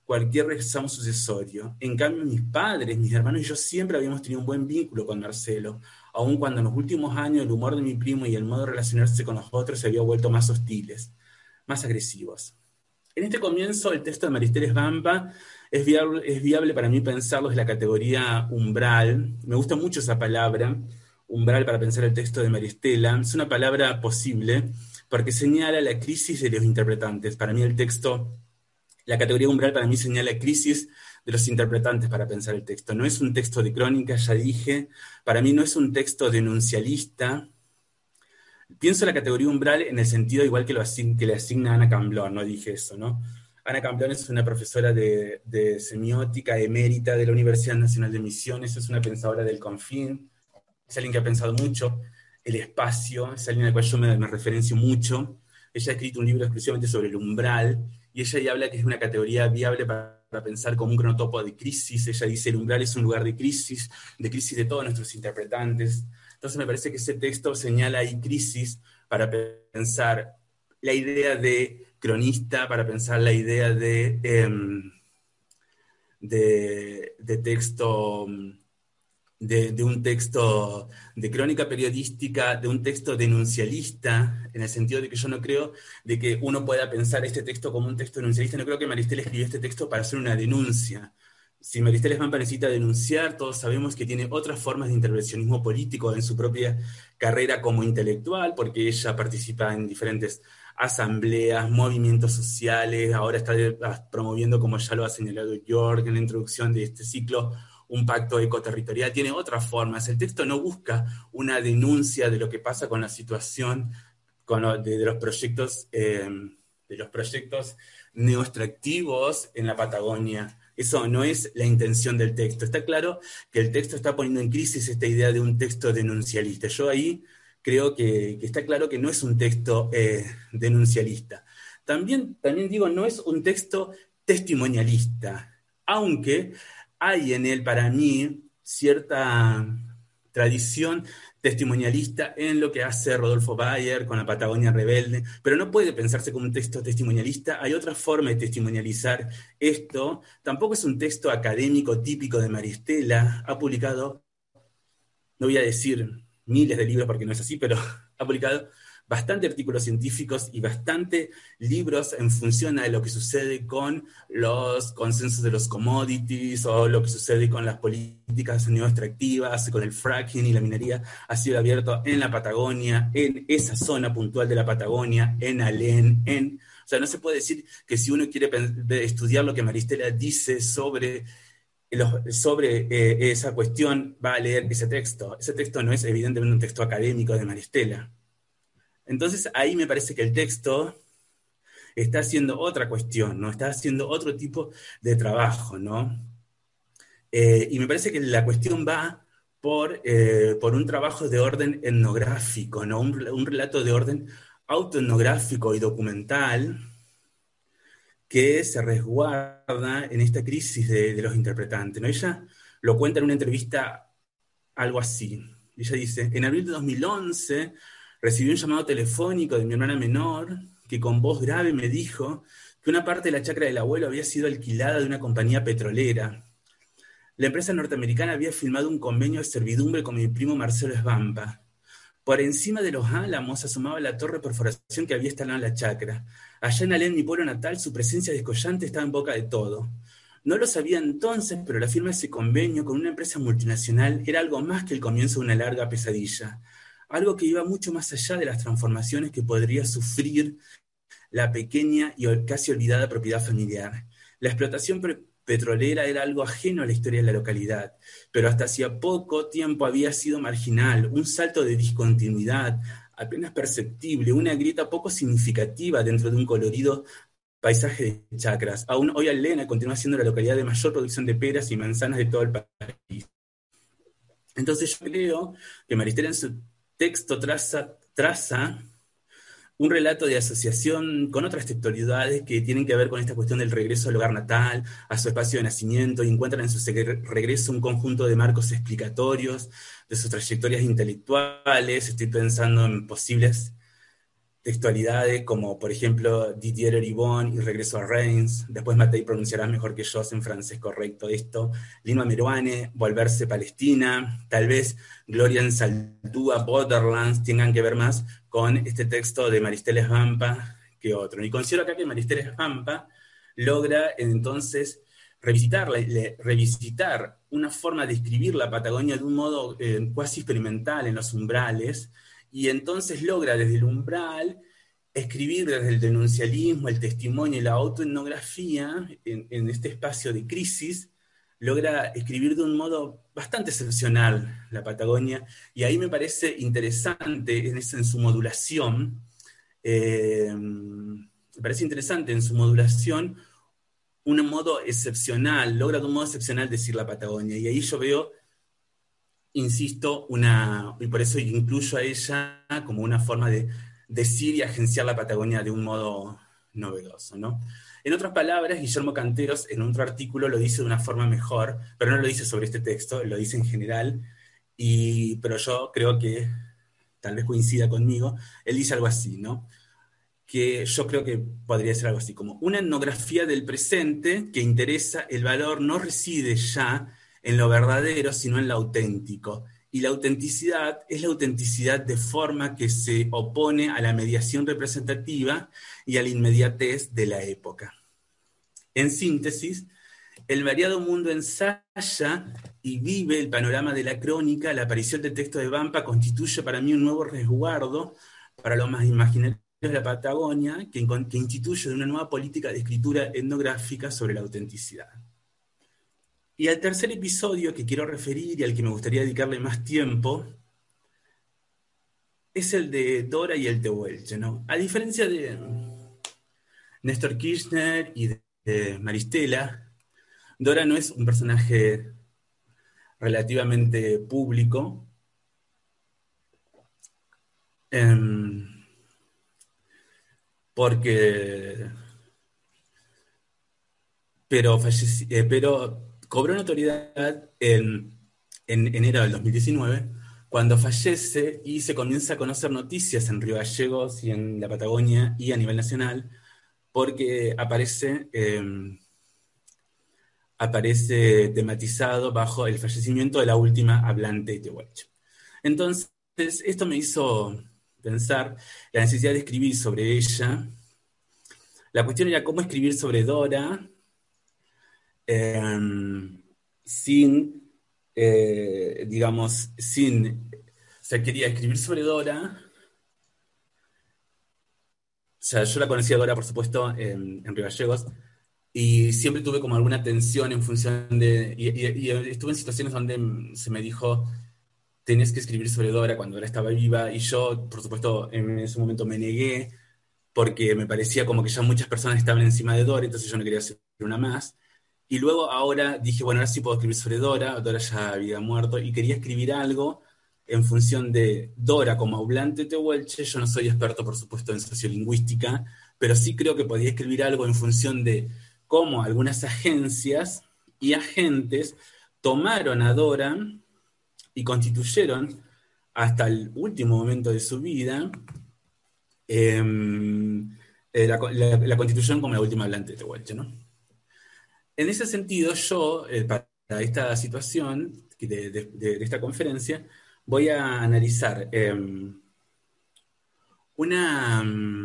cualquier ramo sucesorio. En cambio, mis padres, mis hermanos y yo siempre habíamos tenido un buen vínculo con Marcelo, aun cuando en los últimos años el humor de mi primo y el modo de relacionarse con los otros se había vuelto más hostiles, más agresivos. En este comienzo, el texto de Maristeles Vampa es viable para mí pensarlo desde la categoría umbral. Me gusta mucho esa palabra, umbral, para pensar el texto de Maristela. Es una palabra posible porque señala la crisis de los interpretantes. Para mí el texto, la categoría umbral para mí señala crisis de los interpretantes para pensar el texto. No es un texto de crónica, ya dije. Para mí no es un texto denuncialista. Pienso la categoría umbral en el sentido igual que le asigna Ana Camblón, no dije eso, ¿no? Ana Camblón es una profesora de semiótica emérita de la Universidad Nacional de Misiones, es una pensadora del confín, es alguien que ha pensado mucho el espacio, es alguien al cual yo me referencio mucho. Ella ha escrito un libro exclusivamente sobre el umbral, y ella ya habla que es una categoría viable para pensar como un cronotopo de crisis. Ella dice, el umbral es un lugar de crisis de todos nuestros interpretantes. Entonces me parece que ese texto señala ahí crisis para pensar la idea de cronista, para pensar la idea de texto, de un texto de crónica periodística, de un texto denuncialista, en el sentido de que yo no creo de que uno pueda pensar este texto como un texto denuncialista. No creo que Maristela escribió este texto para hacer una denuncia. Si Maristela Vampa necesita denunciar, todos sabemos que tiene otras formas de intervencionismo político en su propia carrera como intelectual, porque ella participa en diferentes asambleas, movimientos sociales, ahora está promoviendo, como ya lo ha señalado York en la introducción de este ciclo, un pacto ecoterritorial. Tiene otras formas. El texto no busca una denuncia de lo que pasa con la situación de los proyectos neoextractivos en la Patagonia. Eso no es la intención del texto. Está claro que el texto está poniendo en crisis esta idea de un texto denuncialista. Yo ahí creo que está claro que no es un texto denuncialista. También digo, no es un texto testimonialista, aunque hay en él, para mí, cierta tradición testimonialista en lo que hace Rodolfo Bayer con la Patagonia Rebelde, pero no puede pensarse como un texto testimonialista. Hay otra forma de testimonializar esto. Tampoco es un texto académico típico de Maristela. Ha publicado, no voy a decir miles de libros porque no es así, pero ha publicado bastante artículos científicos y bastante libros en función a lo que sucede con los consensos de los commodities o lo que sucede con las políticas neoextractivas, con el fracking y la minería a cielo abierto en la Patagonia, en esa zona puntual de la Patagonia, en Alén, o sea, no se puede decir que si uno quiere estudiar lo que Maristela dice sobre esa cuestión, va a leer ese texto. Ese texto no es evidentemente un texto académico de Maristela. Entonces ahí me parece que el texto está haciendo otra cuestión, ¿no? Está haciendo otro tipo de trabajo, ¿no? Y me parece que la cuestión va por un trabajo de orden etnográfico, ¿no? Un relato de orden autoetnográfico y documental que se resguarda en esta crisis de los interpretantes, ¿no? Ella lo cuenta en una entrevista algo así. Ella dice, en abril de 2011 recibí un llamado telefónico de mi hermana menor que con voz grave me dijo que una parte de la chacra del abuelo había sido alquilada de una compañía petrolera. La empresa norteamericana había firmado un convenio de servidumbre con mi primo Marcelo Svampa. Por encima de los álamos asomaba la torre de perforación que había instalado en la chacra. Allá en Alén, mi pueblo natal, su presencia descollante estaba en boca de todo. No lo sabía entonces, pero la firma de ese convenio con una empresa multinacional era algo más que el comienzo de una larga pesadilla. Algo que iba mucho más allá de las transformaciones que podría sufrir la pequeña y casi olvidada propiedad familiar. La explotación petrolera era algo ajeno a la historia de la localidad, pero hasta hacía poco tiempo había sido marginal, un salto de discontinuidad apenas perceptible, una grieta poco significativa dentro de un colorido paisaje de chacras. Aún hoy Alén continúa siendo la localidad de mayor producción de peras y manzanas de todo el país. Entonces yo creo que Maristela en su texto traza un relato de asociación con otras textualidades que tienen que ver con esta cuestión del regreso al hogar natal, a su espacio de nacimiento, y encuentran en su regreso un conjunto de marcos explicatorios de sus trayectorias intelectuales. Estoy pensando en posibles textualidades como, por ejemplo, Didier Eribon y Regreso a Reims. Después Matei pronunciará mejor que yo en francés correcto esto. Lima Meruane, Volverse Palestina. Tal vez Gloria en Saldúa, Borderlands tengan que ver más con este texto de Maristeles Vampa que otro. Y considero acá que Maristeles Vampa logra entonces revisitar una forma de escribir la Patagonia de un modo cuasi experimental en los umbrales, y entonces logra desde el umbral escribir desde el denuncialismo, el testimonio y la autoetnografía en este espacio de crisis, logra escribir de un modo bastante excepcional la Patagonia, y ahí me parece interesante en su modulación, un modo excepcional, logra de un modo excepcional decir la Patagonia, y ahí yo veo, insisto, y por eso incluyo a ella como una forma de decir y agenciar la Patagonia de un modo novedoso, ¿no? En otras palabras, Guillermo Canteros en otro artículo lo dice de una forma mejor, pero no lo dice sobre este texto, lo dice en general, pero yo creo que tal vez coincida conmigo. Él dice algo así, ¿no? Que yo creo que podría ser algo así, como una etnografía del presente que interesa, el valor no reside ya en lo verdadero, sino en lo auténtico. Y la autenticidad es la autenticidad de forma que se opone a la mediación representativa y a la inmediatez de la época. En síntesis, el variado mundo ensaya y vive el panorama de la crónica. La aparición del texto de Vampa constituye para mí un nuevo resguardo para lo más imaginario de la Patagonia, que instituye una nueva política de escritura etnográfica sobre la autenticidad. Y al tercer episodio que quiero referir y al que me gustaría dedicarle más tiempo es el de Dora y el Tehuelche, ¿no? A diferencia de Néstor Kirchner y de Maristela, Dora no es un personaje relativamente público, pero cobró notoriedad en enero del 2019, cuando fallece y se comienza a conocer noticias en Río Gallegos y en la Patagonia y a nivel nacional, porque aparece tematizado bajo el fallecimiento de la última hablante tehuelche. Entonces, esto me hizo pensar la necesidad de escribir sobre ella. La cuestión era cómo escribir sobre Dora quería escribir sobre Dora. O sea, yo la conocía a Dora, por supuesto, en Río Gallegos, y siempre tuve como alguna tensión en función de... Y estuve en situaciones donde se me dijo, tenés que escribir sobre Dora cuando Dora estaba viva, y yo, por supuesto, en ese momento me negué, porque me parecía como que ya muchas personas estaban encima de Dora, entonces yo no quería hacer una más. Y luego ahora dije, bueno, ahora sí puedo escribir sobre Dora. Dora ya había muerto, y quería escribir algo en función de Dora como hablante tehuelche. Yo no soy experto, por supuesto, en sociolingüística, pero sí creo que podía escribir algo en función de cómo algunas agencias y agentes tomaron a Dora y constituyeron hasta el último momento de su vida la constitución como la última hablante tehuelche, ¿no? En ese sentido, yo, para esta situación de esta conferencia, voy a analizar una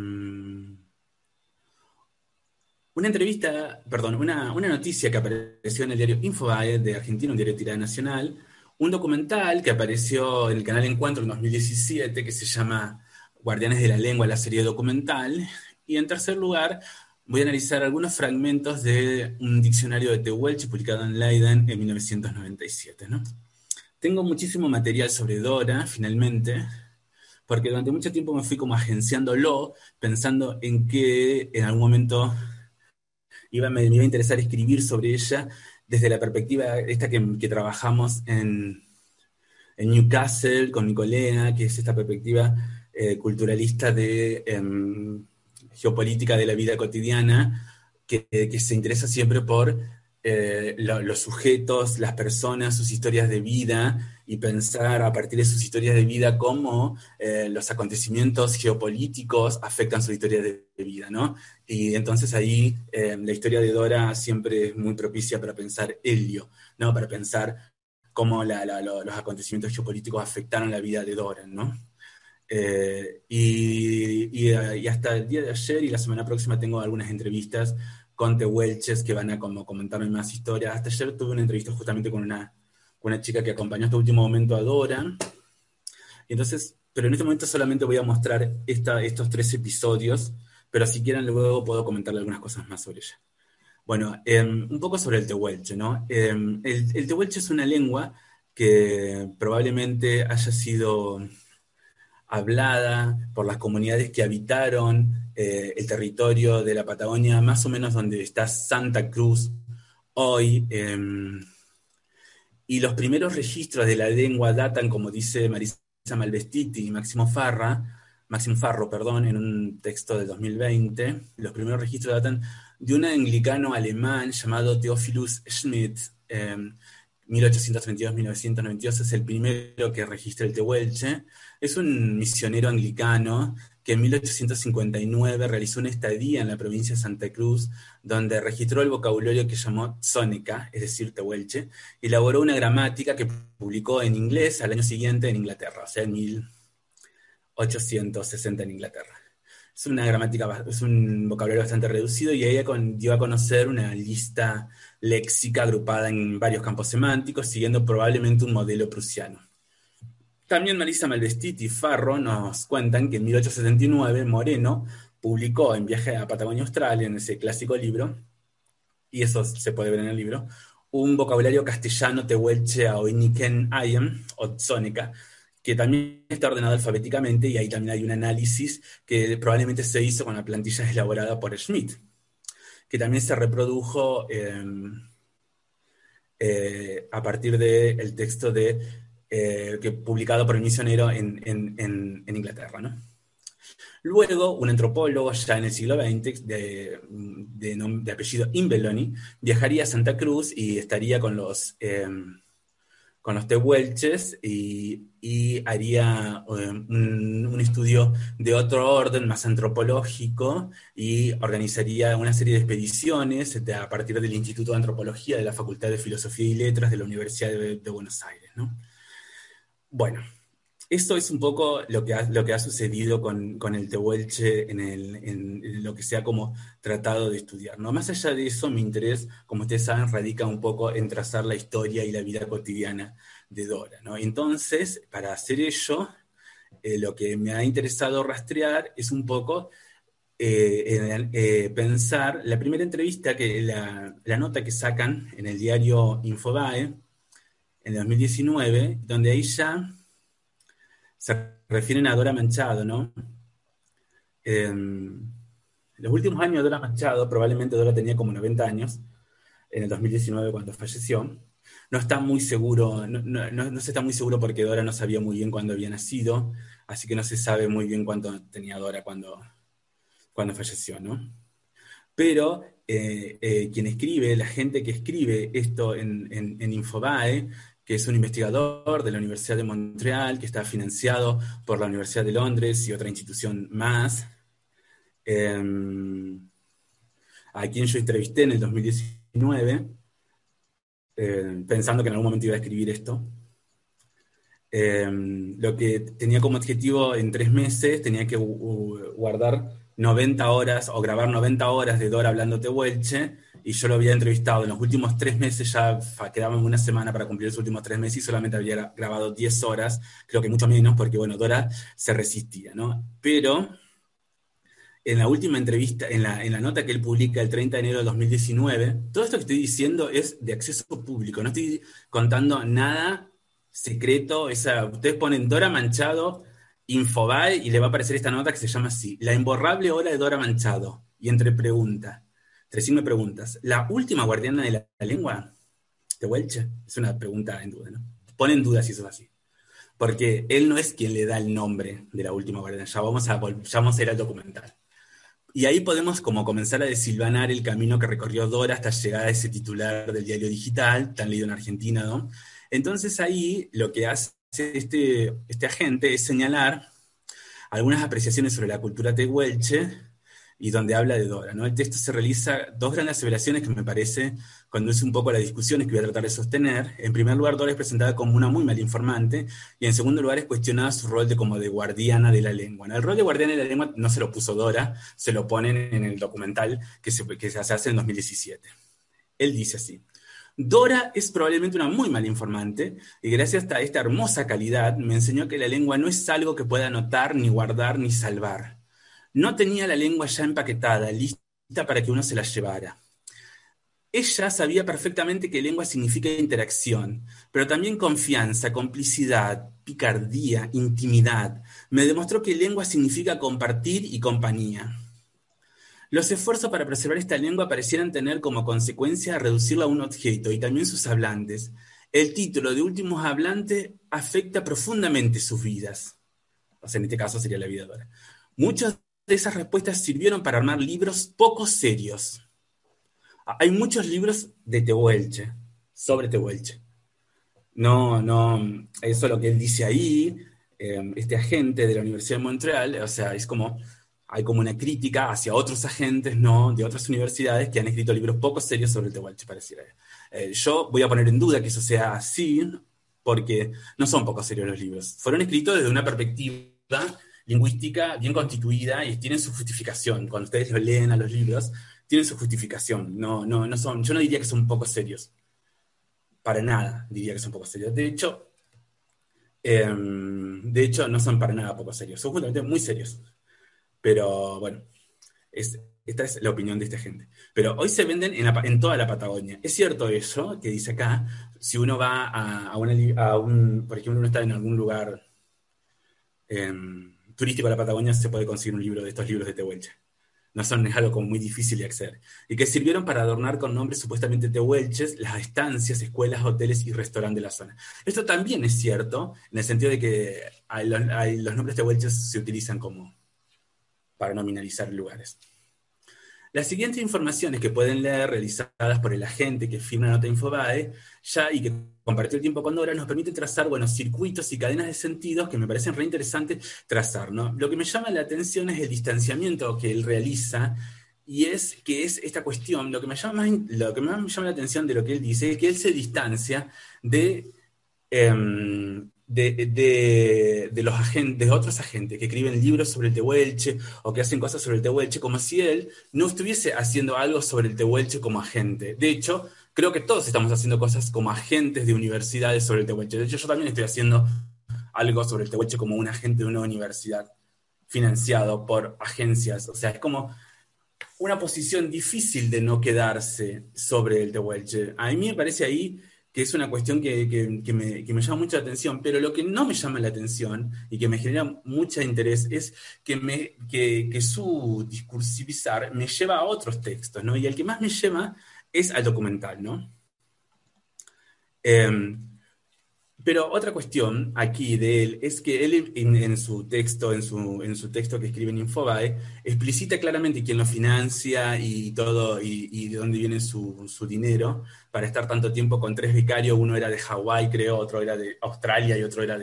noticia que apareció en el diario Infobae de Argentina, un diario de tirada nacional, un documental que apareció en el canal Encuentro en 2017, que se llama Guardianes de la Lengua, la serie documental, y en tercer lugar, voy a analizar algunos fragmentos de un diccionario de tehuelche publicado en Leiden en 1997, ¿no? Tengo muchísimo material sobre Dora, finalmente, porque durante mucho tiempo me fui como agenciándolo, pensando en que en algún momento me iba a interesar escribir sobre ella desde la perspectiva esta que trabajamos en Newcastle con mi colega, que es esta perspectiva culturalista de geopolítica de la vida cotidiana, que se interesa siempre por los sujetos, las personas, sus historias de vida, y pensar a partir de sus historias de vida cómo los acontecimientos geopolíticos afectan su historia de vida, ¿no? Y entonces ahí la historia de Dora siempre es muy propicia para pensar Helio, ¿no? Para pensar cómo los acontecimientos geopolíticos afectaron la vida de Dora, ¿no? Y hasta el día de ayer y la semana próxima tengo algunas entrevistas con tehuelches que van a como comentarme más historias. Hasta ayer tuve una entrevista justamente con una chica que acompañó hasta último momento a Dora. Y entonces, pero en este momento solamente voy a mostrar estos 3 episodios, pero si quieren luego puedo comentarle algunas cosas más sobre ella. Bueno, un poco sobre el tehuelche, ¿no? El tehuelche es una lengua que probablemente haya sido hablada por las comunidades que habitaron el territorio de la Patagonia, más o menos donde está Santa Cruz hoy. Y los primeros registros de la lengua datan, como dice Marisa Malvestiti y Máximo Farro, perdón, en un texto de 2020, los primeros registros datan de un anglicano alemán llamado Theophilus Schmidt, 1832-1992, es el primero que registra el tehuelche. Es un misionero anglicano que en 1859 realizó una estadía en la provincia de Santa Cruz, donde registró el vocabulario que llamó tzónica, es decir, tehuelche, y elaboró una gramática que publicó en inglés al año siguiente en Inglaterra, o sea, en 1860 en Inglaterra. Es una gramática, es un vocabulario bastante reducido, y ella dio a conocer una lista léxica agrupada en varios campos semánticos, siguiendo probablemente un modelo prusiano. También Marisa Malvestiti y Farro nos cuentan que en 1879 Moreno publicó en Viaje a Patagonia, Australia, en ese clásico libro, y eso se puede ver en el libro, un vocabulario castellano tehuelche aoiniken ayem, o tzónica, que también está ordenado alfabéticamente, y ahí también hay un análisis que probablemente se hizo con la plantilla elaborada por Schmidt, que también se reprodujo a partir del texto publicado por el misionero en Inglaterra, ¿no? Luego, un antropólogo ya en el siglo XX, de apellido Imbelloni, viajaría a Santa Cruz y estaría con los tehuelches, y haría un estudio de otro orden, más antropológico, y organizaría una serie de expediciones a partir del Instituto de Antropología de la Facultad de Filosofía y Letras de la Universidad de Buenos Aires, ¿no? Bueno, esto es un poco lo que ha sucedido con el tehuelche en lo que se ha como tratado de estudiar, ¿no? Más allá de eso, mi interés, como ustedes saben, radica un poco en trazar la historia y la vida cotidiana de Dora, ¿no? Entonces, para hacer ello, lo que me ha interesado rastrear es un poco pensar la primera entrevista, la nota que sacan en el diario Infobae en el 2019, donde ahí ya se refieren a Dora Manchado, ¿no? Los últimos años de Dora Manchado, probablemente Dora tenía como 90 años, en el 2019 cuando falleció. No está muy seguro, no se está muy seguro porque Dora no sabía muy bien cuándo había nacido, así que no se sabe muy bien cuánto tenía Dora cuando falleció, ¿no? Pero quien escribe, la gente que escribe esto en Infobae, que es un investigador de la Universidad de Montreal, que está financiado por la Universidad de Londres y otra institución más, a quien yo entrevisté en el 2019, pensando que en algún momento iba a escribir esto. Lo que tenía como objetivo en 3 meses, tenía que guardar 90 horas o grabar 90 horas de Dora hablando tehuelche, y yo lo había entrevistado en los últimos 3 meses, ya quedaba una semana para cumplir los últimos 3 meses, y solamente había grabado 10 horas, creo que mucho menos, porque bueno, Dora se resistía, ¿no? Pero en la última entrevista, en la nota que él publica el 30 de enero de 2019, todo esto que estoy diciendo es de acceso público, no estoy contando nada secreto. Ustedes ponen Dora Manchado, Infobae, y le va a aparecer esta nota que se llama así: La imborrable hora de Dora Manchado. Y entre signo de preguntas, ¿la última guardiana de la lengua tehuelche? Es una pregunta en duda, ¿no? Pone en duda si eso es así. Porque él no es quien le da el nombre de la última guardiana. Ya vamos a ir al documental. Y ahí podemos como comenzar a desilvanar el camino que recorrió Dora hasta llegar a ese titular del diario digital, tan leído en Argentina, ¿no? Entonces ahí lo que hace este agente es señalar algunas apreciaciones sobre la cultura tehuelche y donde habla de Dora, ¿no? El texto se realiza dos grandes aseveraciones que me parece conduce un poco a las discusiones que voy a tratar de sostener. En primer lugar, Dora es presentada como una muy mal informante, y en segundo lugar es cuestionada su rol como de guardiana de la lengua, ¿no? El rol de guardiana de la lengua no se lo puso Dora, se lo ponen en el documental que se hace en 2017. Él dice así: Dora es probablemente una muy mala informante, y gracias a esta hermosa calidad me enseñó que la lengua no es algo que pueda anotar, ni guardar, ni salvar. No tenía la lengua ya empaquetada, lista para que uno se la llevara. Ella sabía perfectamente que lengua significa interacción, pero también confianza, complicidad, picardía, intimidad. Me demostró que lengua significa compartir y compañía. Los esfuerzos para preservar esta lengua parecieran tener como consecuencia reducirla a un objeto y también sus hablantes. El título de Últimos Hablantes afecta profundamente sus vidas. O sea, en este caso sería la vida de Dora. Muchas de esas respuestas sirvieron para armar libros poco serios. Hay muchos libros de Tehuelche, sobre Tehuelche. No, no, eso es lo que él dice ahí, este agente de la Universidad de Montreal, o sea, es como, hay como una crítica hacia otros agentes, ¿no?, de otras universidades que han escrito libros poco serios sobre el Tehuelche, pareciera. Yo voy a poner en duda que eso sea así, porque no son poco serios los libros. Fueron escritos desde una perspectiva lingüística bien constituida y tienen su justificación. Cuando ustedes lo leen a los libros, tienen su justificación. No son, yo no diría que son poco serios. Para nada diría que son poco serios. De hecho, no son para nada poco serios. Son justamente muy serios. Pero bueno, esta es la opinión de esta gente. Pero hoy se venden en toda la Patagonia. Es cierto eso que dice acá. Si uno va por ejemplo, uno está en algún lugar turístico de la Patagonia, se puede conseguir un libro de estos libros de Tehuelche. No son, es algo como muy difícil de acceder. Y que sirvieron para adornar con nombres supuestamente tehuelches las estancias, escuelas, hoteles y restaurantes de la zona. Esto también es cierto, en el sentido de que los nombres tehuelches se utilizan como para nominalizar lugares. Las siguientes informaciones que pueden leer, realizadas por el agente que firma la nota Infobae, y que compartió el tiempo con Dora, nos permite trazar, bueno, circuitos y cadenas de sentidos que me parecen re interesantes trazar, ¿no? Lo que me llama la atención es el distanciamiento que él realiza, y es esta cuestión, lo que más me llama la atención de lo que él dice, es que él se distancia de los agentes, de otros agentes que escriben libros sobre el Tehuelche o que hacen cosas sobre el Tehuelche, como si él no estuviese haciendo algo sobre el Tehuelche como agente. De hecho, creo que todos estamos haciendo cosas como agentes de universidades sobre el Tehuelche. De hecho, yo también estoy haciendo algo sobre el Tehuelche como un agente de una universidad financiado por agencias. O sea, es como una posición difícil de no quedarse sobre el Tehuelche. A mí me parece ahí que es una cuestión que me llama mucha atención, pero lo que no me llama la atención y que me genera mucho interés es que su discursivizar me lleva a otros textos, ¿no? Y el que más me lleva es al documental, ¿no? Pero otra cuestión aquí de él es que él en su texto que escribe en Infobae, explicita claramente quién lo financia y todo, y de dónde viene su dinero para estar tanto tiempo con tres becarios. Uno era de Hawái, creo, otro era de Australia y otro era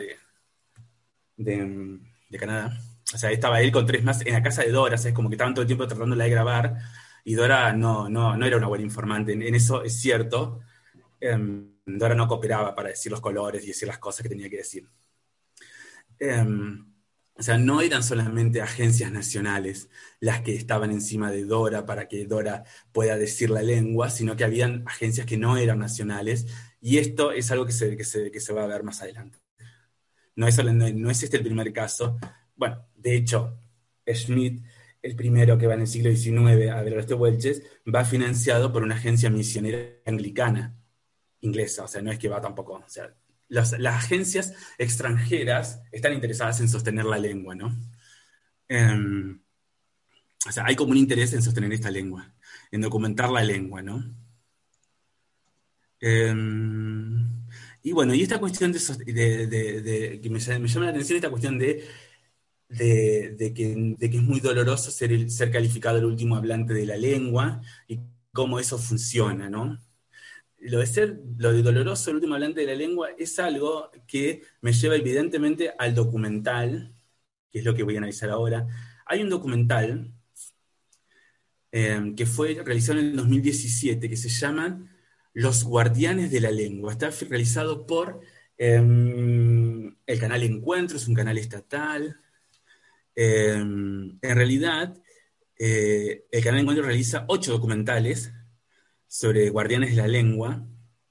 de Canadá. O sea, estaba él con tres más en la casa de Dora, o sea, es como que estaban todo el tiempo tratándola de grabar, y Dora no era una buena informante, en eso es cierto. Dora no cooperaba para decir los colores y decir las cosas que tenía que decir. O sea, no eran solamente agencias nacionales las que estaban encima de Dora para que Dora pueda decir la lengua, sino que habían agencias que no eran nacionales, y esto es algo que se va a ver más adelante. No es este el primer caso. Bueno, de hecho, Schmidt, el primero que va en el siglo XIX a ver a los tehuelches, va financiado por una agencia misionera anglicana, inglesa, o sea, no es que va tampoco, o sea, las agencias extranjeras están interesadas en sostener la lengua, ¿no? O sea, hay como un interés en sostener esta lengua, en documentar la lengua, ¿no? Y bueno, y esta cuestión que me llama la atención, esta cuestión de de que es muy doloroso ser calificado el último hablante de la lengua y cómo eso funciona, ¿no? Lo de doloroso, el último hablante de la lengua, es algo que me lleva evidentemente al documental, que es lo que voy a analizar ahora. Hay un documental que fue realizado en el 2017 que se llama Los Guardianes de la Lengua. Está realizado por el canal Encuentro, es un canal estatal. En realidad, el canal Encuentro realiza 8 documentales sobre guardianes de la lengua,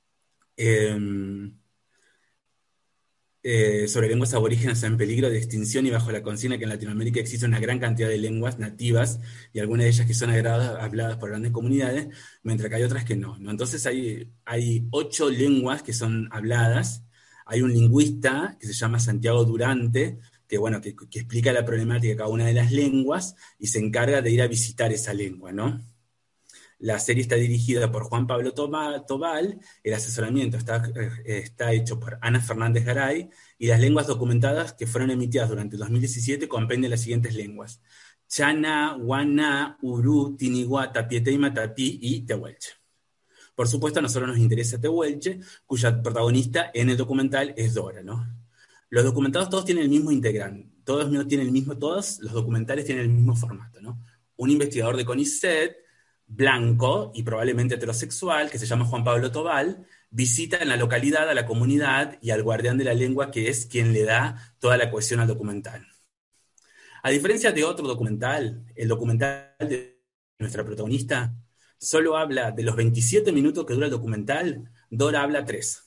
sobre lenguas aborígenes en peligro de extinción y bajo la consigna que en Latinoamérica existe una gran cantidad de lenguas nativas y algunas de ellas que son habladas por grandes comunidades, mientras que hay otras que no, ¿no? Entonces hay 8 lenguas que son habladas. Hay un lingüista que se llama Santiago Durante, que, bueno, que explica la problemática de cada una de las lenguas y se encarga de ir a visitar esa lengua, ¿no? La serie está dirigida por Juan Pablo Tobal, el asesoramiento está hecho por Ana Fernández Garay, y las lenguas documentadas que fueron emitidas durante el 2017 comprenden las siguientes lenguas: Chana, Wana, Uru, Tinigua, Tapieteima, Tapí y Tehuelche. Por supuesto, a nosotros nos interesa Tehuelche, cuya protagonista en el documental es Dora, ¿no? Los documentados todos tienen el mismo integrante, todos los documentales tienen el mismo formato, ¿no? Un investigador de CONICET, blanco y probablemente heterosexual, que se llama Juan Pablo Tobal, visita en la localidad a la comunidad y al guardián de la lengua, que es quien le da toda la cohesión al documental. A diferencia de otro documental, el documental de nuestra protagonista solo habla de los 27 minutos que dura el documental, Dora habla 3.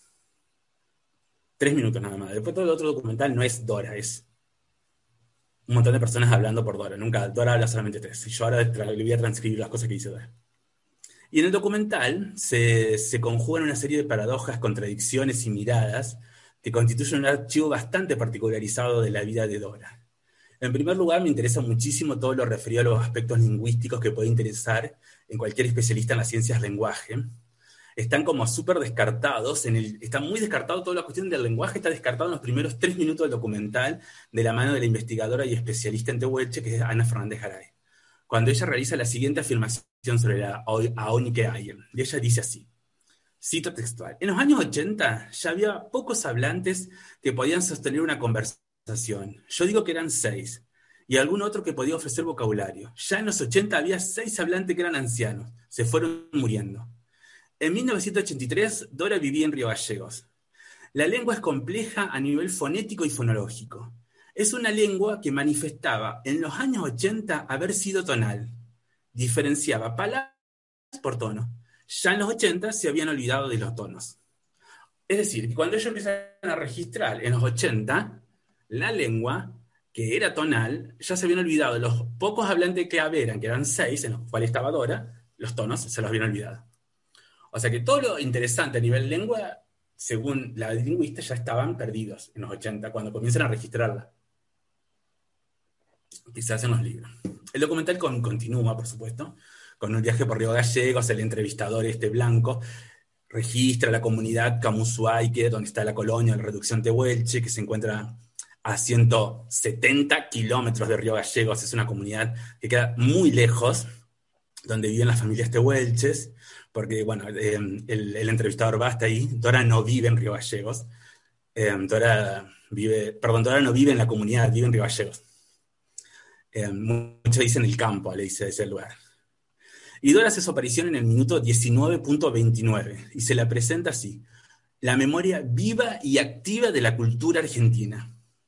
3 minutos nada más. Después todo el otro documental no es Dora, es un montón de personas hablando por Dora. Nunca, Dora habla solamente 3. Y yo ahora le voy a transcribir las cosas que dice Dora. Y en el documental se conjugan una serie de paradojas, contradicciones y miradas que constituyen un archivo bastante particularizado de la vida de Dora. En primer lugar, me interesa muchísimo todo lo referido a los aspectos lingüísticos que puede interesar en cualquier especialista en las ciencias del lenguaje. Están como súper descartados, está muy descartado toda la cuestión del lenguaje, está descartado en los primeros 3 minutos del documental, de la mano de la investigadora y especialista en Tehuelche, que es Ana Fernández Garay, cuando ella realiza la siguiente afirmación sobre la Aónike Ayen. Y ella dice así, cito textual: en los años 80 ya había pocos hablantes que podían sostener una conversación. Yo digo que eran 6, y algún otro que podía ofrecer vocabulario. Ya en los 80 había 6 hablantes que eran ancianos, se fueron muriendo. En 1983, Dora vivía en Río Gallegos. La lengua es compleja a nivel fonético y fonológico. Es una lengua que manifestaba en los años 80 haber sido tonal. Diferenciaba palabras por tono. Ya en los 80 se habían olvidado de los tonos. Es decir, que cuando ellos empezaron a registrar en los 80, la lengua, que era tonal, ya se habían olvidado de los pocos hablantes que eran, que eran 6, en los cuales estaba Dora, los tonos se los habían olvidado. O sea que todo lo interesante a nivel lengua, según la lingüista, ya estaban perdidos en los 80, cuando comienzan a registrarla, que se hacen los libros. El documental continúa, por supuesto, con un viaje por Río Gallegos. El entrevistador blanco registra la comunidad Camusuaique, donde está la colonia de Reducción Tehuelche, que se encuentra a 170 kilómetros de Río Gallegos. Es una comunidad que queda muy lejos, donde viven las familias tehuelches, porque, bueno, el entrevistador va hasta ahí. Dora no vive en Río Gallegos. Dora no vive en la comunidad, vive en Río Gallegos. Muchos dicen el campo, le dice ese lugar. Y Dora hace su aparición en el minuto 19.29 y se la presenta así: la memoria viva y activa de la cultura argentina.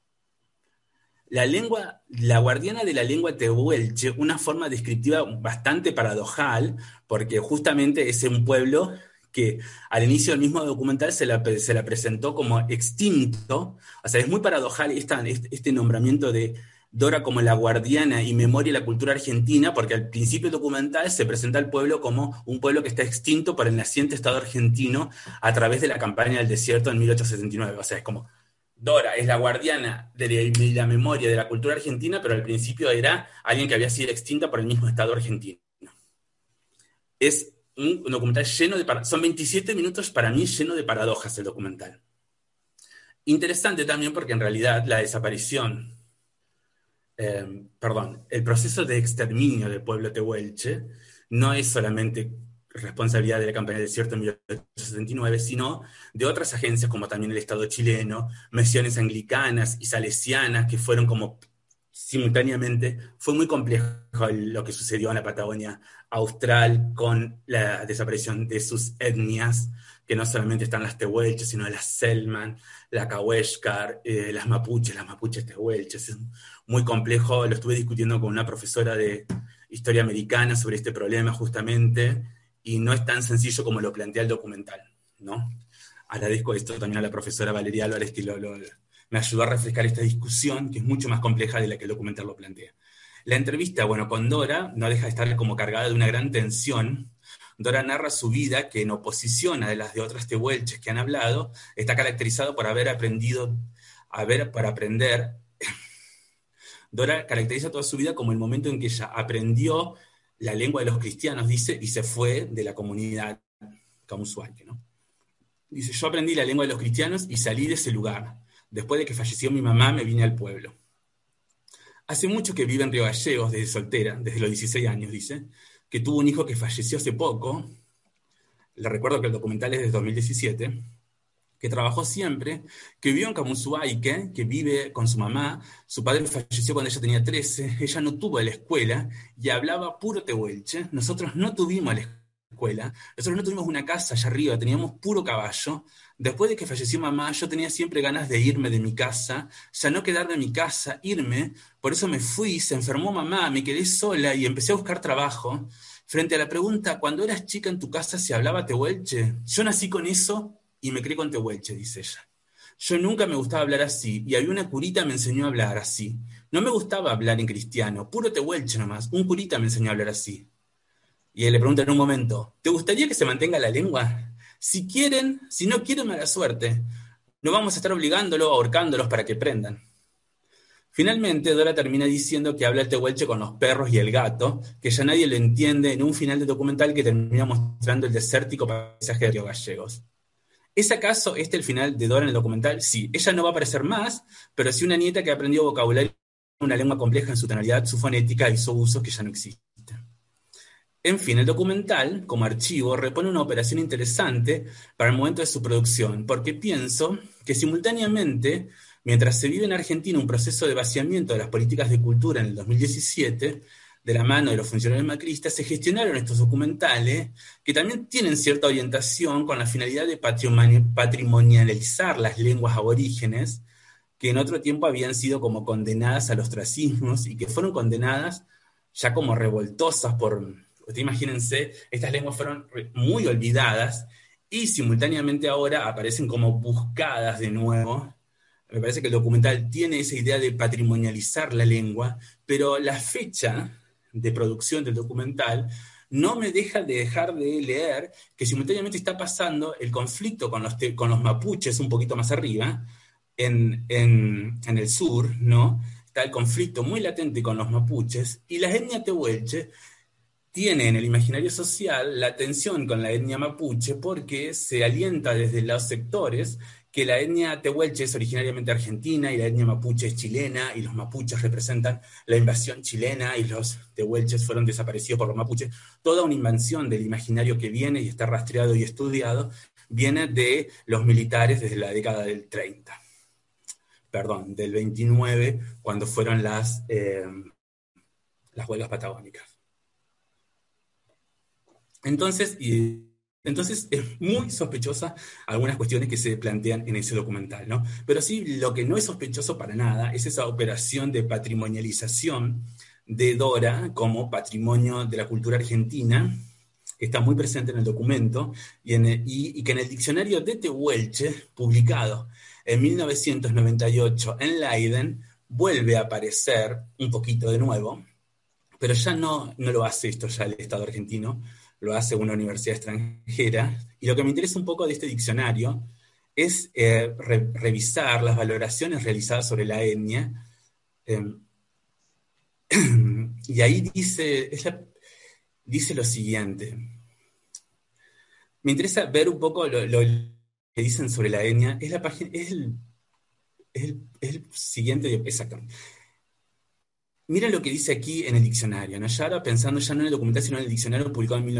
La guardiana de la lengua tehuelche, una forma descriptiva bastante paradojal, porque justamente es un pueblo que al inicio del mismo documental se la presentó como extinto. O sea, es muy paradojal este nombramiento de Dora como la guardiana y memoria de la cultura argentina, porque al principio del documental se presenta al pueblo como un pueblo que está extinto por el naciente Estado argentino a través de la campaña del desierto en 1879. O sea, es como Dora es la guardiana de la memoria de la cultura argentina, pero al principio era alguien que había sido extinta por el mismo Estado argentino. Es un documental lleno de son 27 minutos para mí lleno de paradojas el documental. Interesante también porque en realidad la desaparición el proceso de exterminio del pueblo tehuelche no es solamente responsabilidad de la campaña del desierto en 1879, sino de otras agencias como también el Estado chileno, misiones anglicanas y salesianas que fueron como simultáneamente. Fue muy complejo lo que sucedió en la Patagonia Austral con la desaparición de sus etnias, que no solamente están las tehuelches, sino las selman, la cahuéscar, las mapuches tehuelches. Es muy complejo, lo estuve discutiendo con una profesora de historia americana sobre este problema justamente, y no es tan sencillo como lo plantea el documental, ¿no? Agradezco esto también a la profesora Valeria Álvarez, que me ayudó a refrescar esta discusión, que es mucho más compleja de la que el documental lo plantea. La entrevista, bueno, con Dora no deja de estar como cargada de una gran tensión. Dora narra su vida, que en oposición a las de otras tehuelches que han hablado, está caracterizado por haber aprendido, para aprender. Dora caracteriza toda su vida como el momento en que ella aprendió la lengua de los cristianos, dice, y se fue de la comunidad camusuaque, ¿no? Dice, yo aprendí la lengua de los cristianos y salí de ese lugar. Después de que falleció mi mamá, me vine al pueblo. Hace mucho que vive en Río Gallegos, desde soltera, desde los 16 años, dice, que tuvo un hijo que falleció hace poco. Le recuerdo que el documental es de 2017, que trabajó siempre, que vivió en Camusuaike, que vive con su mamá. Su padre falleció cuando ella tenía 13, ella no tuvo la escuela y hablaba puro tehuelche. Nosotros no tuvimos la escuela, nosotros no tuvimos una casa allá arriba, teníamos puro caballo. Después de que falleció mamá, yo tenía siempre ganas de irme de mi casa, ya no quedarme en mi casa, irme, por eso me fui, se enfermó mamá, me quedé sola y empecé a buscar trabajo. Frente a la pregunta, cuando eras chica en tu casa se hablaba tehuelche, yo nací con eso y me crié con tehuelche, dice ella. Yo nunca me gustaba hablar así, y había una curita que me enseñó a hablar así. No me gustaba hablar en cristiano, puro tehuelche nomás, un curita me enseñó a hablar así. Y él le pregunta en un momento, ¿te gustaría que se mantenga la lengua? Si quieren, si no quieren, mala suerte. No vamos a estar obligándolos, ahorcándolos para que aprendan. Finalmente, Dora termina diciendo que habla el tehuelche con los perros y el gato, que ya nadie lo entiende en un final del documental que termina mostrando el desértico paisaje de Río Gallegos. ¿Es acaso este el final de Dora en el documental? Sí, ella no va a aparecer más, pero sí una nieta que aprendió vocabulario, una lengua compleja en su tonalidad, su fonética y su uso que ya no existe. En fin, el documental, como archivo, repone una operación interesante para el momento de su producción, porque pienso que simultáneamente, mientras se vive en Argentina un proceso de vaciamiento de las políticas de cultura en el 2017, de la mano de los funcionarios macristas, se gestionaron estos documentales que también tienen cierta orientación con la finalidad de patrimonializar las lenguas aborígenes, que en otro tiempo habían sido como condenadas al ostracismo y que fueron condenadas ya como revoltosas por... Ustedes imagínense, estas lenguas fueron muy olvidadas y simultáneamente ahora aparecen como buscadas de nuevo. Me parece que el documental tiene esa idea de patrimonializar la lengua, pero la fecha de producción del documental no me deja de dejar de leer que simultáneamente está pasando el conflicto con los mapuches un poquito más arriba, en el sur, ¿no? Está el conflicto muy latente con los mapuches, y la etnia tehuelche tiene en el imaginario social la tensión con la etnia mapuche porque se alienta desde los sectores que la etnia tehuelche es originariamente argentina y la etnia mapuche es chilena, y los mapuches representan la invasión chilena y los tehuelches fueron desaparecidos por los mapuches. Toda una invasión del imaginario que viene y está rastreado y estudiado viene de los militares desde la década del 30. Perdón, del 29, cuando fueron las huelgas patagónicas. Entonces es muy sospechosa algunas cuestiones que se plantean en ese documental, ¿no? Pero sí, lo que no es sospechoso para nada es esa operación de patrimonialización de Dora como patrimonio de la cultura argentina, que está muy presente en el documento, y que en el diccionario de Tehuelche, publicado en 1998 en Leiden, vuelve a aparecer un poquito de nuevo, pero ya no lo hace esto ya el Estado argentino, lo hace una universidad extranjera. Y lo que me interesa un poco de este diccionario es revisar las valoraciones realizadas sobre la etnia. Y ahí dice lo siguiente. Me interesa ver un poco lo que dicen sobre la etnia. Es la página, es el siguiente, exactamente. Miren lo que dice aquí en el diccionario, ¿no? Ya ahora pensando ya no en el documental, sino en el diccionario publicado en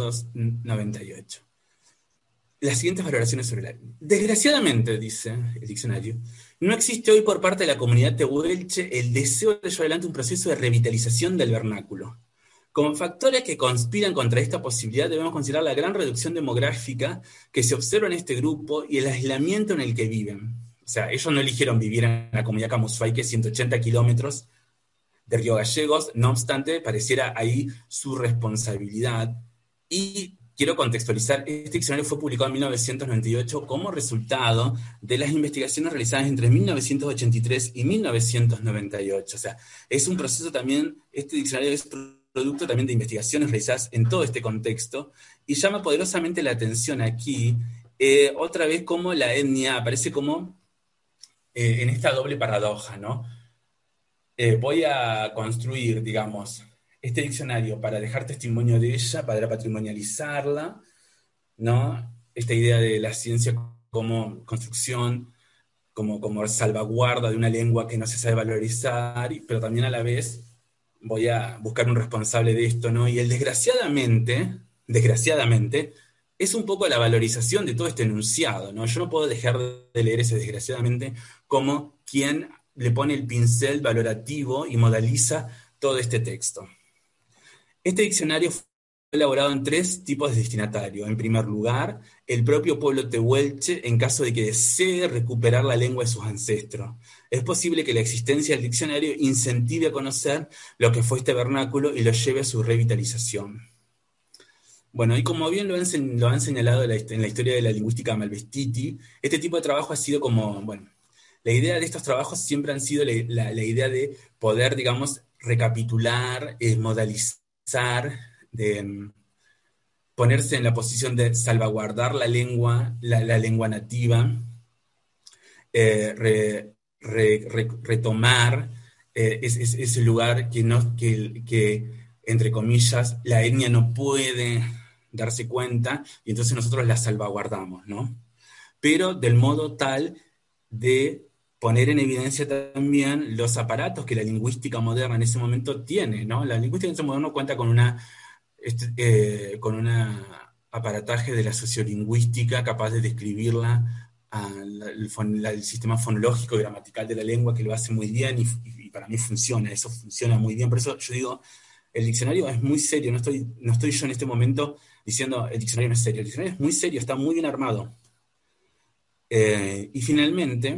1998. Las siguientes valoraciones sobre la... Desgraciadamente, dice el diccionario, no existe hoy por parte de la comunidad tehuelche el deseo de llevar adelante un proceso de revitalización del vernáculo. Como factores que conspiran contra esta posibilidad debemos considerar la gran reducción demográfica que se observa en este grupo y el aislamiento en el que viven. O sea, ellos no eligieron vivir en la comunidad Camusuaique, 180 kilómetros de Río Gallegos, no obstante, pareciera ahí su responsabilidad. Y quiero contextualizar, este diccionario fue publicado en 1998 como resultado de las investigaciones realizadas entre 1983 y 1998. O sea, es un proceso también, este diccionario es producto también de investigaciones realizadas en todo este contexto, y llama poderosamente la atención aquí, otra vez como la etnia aparece como en esta doble paradoja, ¿no? Voy a construir, digamos, este diccionario para dejar testimonio de ella, para patrimonializarla, ¿no? Esta idea de la ciencia como construcción, como salvaguarda de una lengua que no se sabe valorizar, pero también a la vez voy a buscar un responsable de esto, ¿no? Y el desgraciadamente, es un poco la valorización de todo este enunciado, ¿no? Yo no puedo dejar de leer ese desgraciadamente como quien le pone el pincel valorativo y modaliza todo este texto. Este diccionario fue elaborado en 3 tipos de destinatario. En primer lugar, el propio pueblo tehuelche, en caso de que desee recuperar la lengua de sus ancestros. Es posible que la existencia del diccionario incentive a conocer lo que fue este vernáculo y lo lleve a su revitalización. Bueno, y como bien lo han señalado en la historia de la lingüística Malvestiti, este tipo de trabajo ha sido como, bueno, la idea de estos trabajos siempre han sido la idea de poder, digamos, recapitular, modalizar, de ponerse en la posición de salvaguardar la lengua nativa, retomar ese lugar que, entre comillas, la etnia no puede darse cuenta, y entonces nosotros la salvaguardamos, ¿no? Pero del modo tal de poner en evidencia también los aparatos que la lingüística moderna en ese momento tiene, ¿no? La lingüística en ese momento cuenta con un aparataje de la sociolingüística capaz de describirla al sistema fonológico y gramatical de la lengua, que lo hace muy bien, y para mí eso funciona muy bien. Por eso yo digo, el diccionario es muy serio, no estoy yo en este momento diciendo el diccionario no es serio, el diccionario es muy serio, está muy bien armado. Y finalmente,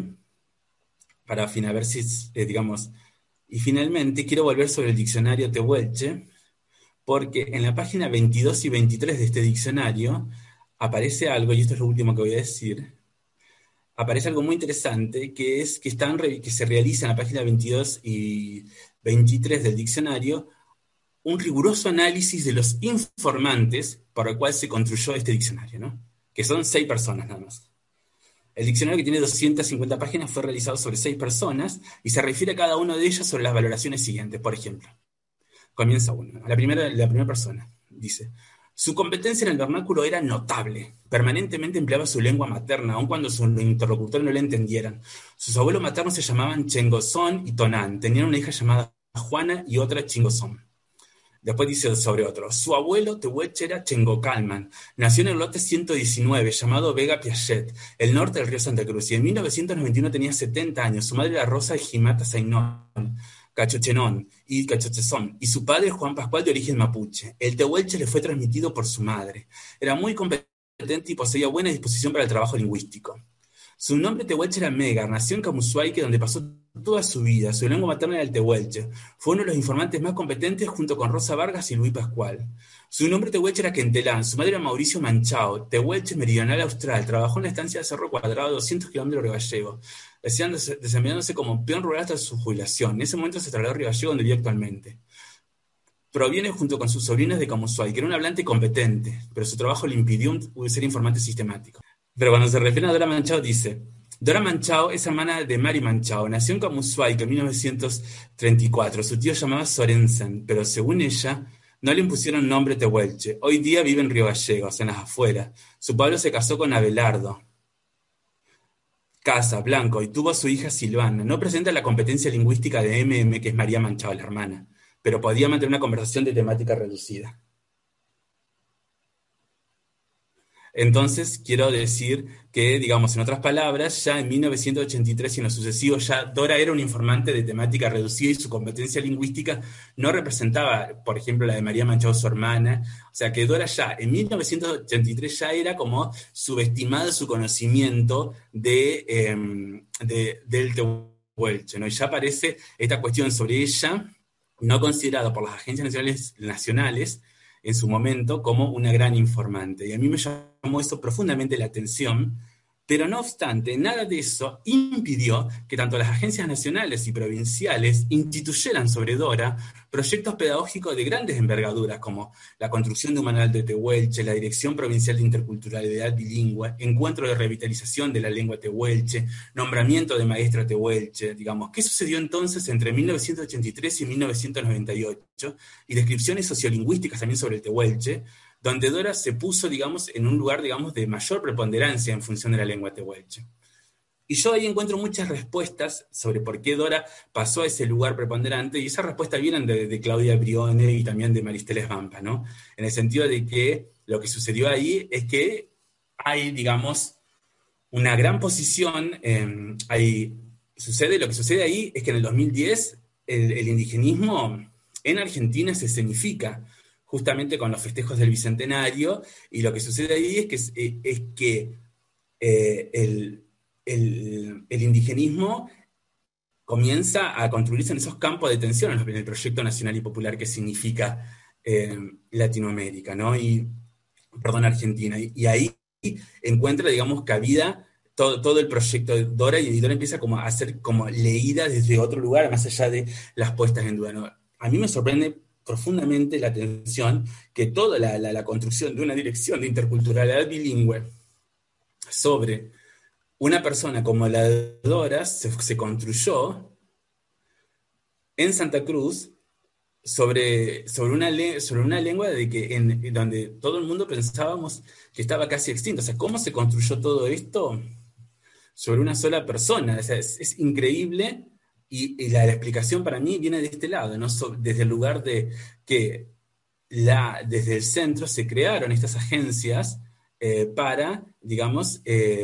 a ver si, digamos, y finalmente quiero volver sobre el diccionario tehuelche, porque en la página 22 y 23 de este diccionario aparece algo, y esto es lo último que voy a decir, aparece algo muy interesante, que es que se realiza en la página 22 y 23 del diccionario un riguroso análisis de los informantes por el cual se construyó este diccionario, ¿no? Que son 6 personas nada más. El diccionario, que tiene 250 páginas, fue realizado sobre 6 personas y se refiere a cada una de ellas sobre las valoraciones siguientes. Por ejemplo, comienza uno. La primera persona dice: su competencia en el vernáculo era notable. Permanentemente empleaba su lengua materna, aun cuando sus interlocutores no le entendieran. Sus abuelos maternos se llamaban Chengozón y Tonán. Tenían una hija llamada Juana y otra Chingozón. Después dice sobre otro: su abuelo tehuelche era Chengocalman. Nació en el lote 119, llamado Vega Piaget, el norte del río Santa Cruz, y en 1991 tenía 70 años. Su madre era Rosa de Jimata Zainón, Cachochenón y Cachochezón, y su padre Juan Pascual, de origen mapuche. El tehuelche le fue transmitido por su madre. Era muy competente y poseía buena disposición para el trabajo lingüístico. Su nombre tehuelche era Megar. Nació en Camusuaique, donde pasó toda su vida. Su lengua materna era el tehuelche. Fue uno de los informantes más competentes, junto con Rosa Vargas y Luis Pascual. Su nombre tehuelche era Quentelán. Su madre era Mauricio Manchao, tehuelche meridional austral. Trabajó en la estancia de Cerro Cuadrado, 200 kilómetros de Río Gallegos, desempeñándose como peón rural hasta su jubilación. En ese momento se trasladó a Río Gallegos, donde vive actualmente. Proviene junto con sus sobrinos de Camusuay, que era un hablante competente, pero su trabajo le impidió ser informante sistemático. Pero cuando se refiere a Dora Manchao, dice: Dora Manchao es hermana de Mari Manchao. Nació en Camusuaique en 1934. Su tío llamaba Sorensen, pero según ella, no le impusieron nombre tehuelche. Hoy día vive en Río Gallegos, en las afueras. Su pueblo se casó con Abelardo. casa, blanco, y tuvo a su hija Silvana. No presenta la competencia lingüística de MM, que es María Manchado, la hermana, pero podía mantener una conversación de temática reducida. Entonces, quiero decir que, digamos, en otras palabras, ya en 1983 y en lo sucesivo, ya Dora era un informante de temática reducida y su competencia lingüística no representaba, por ejemplo, la de María Manchado, su hermana. O sea, que Dora ya en 1983 ya era como subestimado su conocimiento del tehuelche, ¿no? Y ya aparece esta cuestión sobre ella, no considerada por las agencias nacionales en su momento como una gran informante. Y a mí me llamó eso profundamente la atención, pero no obstante, nada de eso impidió que tanto las agencias nacionales y provinciales instituyeran sobre Dora proyectos pedagógicos de grandes envergaduras, como la construcción de un manual de tehuelche, la Dirección Provincial de Interculturalidad Bilingüe, encuentro de revitalización de la lengua tehuelche, nombramiento de maestra tehuelche, digamos. ¿Qué sucedió entonces entre 1983 y 1998? Y descripciones sociolingüísticas también sobre el tehuelche, donde Dora se puso, digamos, en un lugar, digamos, de mayor preponderancia en función de la lengua tehuelche. Y yo ahí encuentro muchas respuestas sobre por qué Dora pasó a ese lugar preponderante, y esas respuestas vienen de Claudia Brione y también de Maristela Svampa, ¿no? En el sentido de que lo que sucedió ahí es que hay, digamos, una gran posición, lo que sucede ahí es que en el 2010 el indigenismo en Argentina se escenifica justamente con los festejos del Bicentenario, y lo que sucede ahí es que el indigenismo comienza a construirse en esos campos de tensión, en el proyecto nacional y popular que significa Latinoamérica, ¿no? Perdón, Argentina. Y ahí encuentra, digamos, cabida todo el proyecto de Dora, y Dora empieza como a ser como leída desde otro lugar, más allá de las puestas en duda, ¿no? A mí me sorprende profundamente la atención que toda la construcción de una dirección de interculturalidad bilingüe sobre una persona como la de Dora se construyó en Santa Cruz sobre una lengua donde todo el mundo pensábamos que estaba casi extinta. O sea, ¿cómo se construyó todo esto sobre una sola persona? O sea, es increíble, y la explicación para mí viene de este lado, ¿no? Desde el lugar de que desde el centro se crearon estas agencias para, digamos,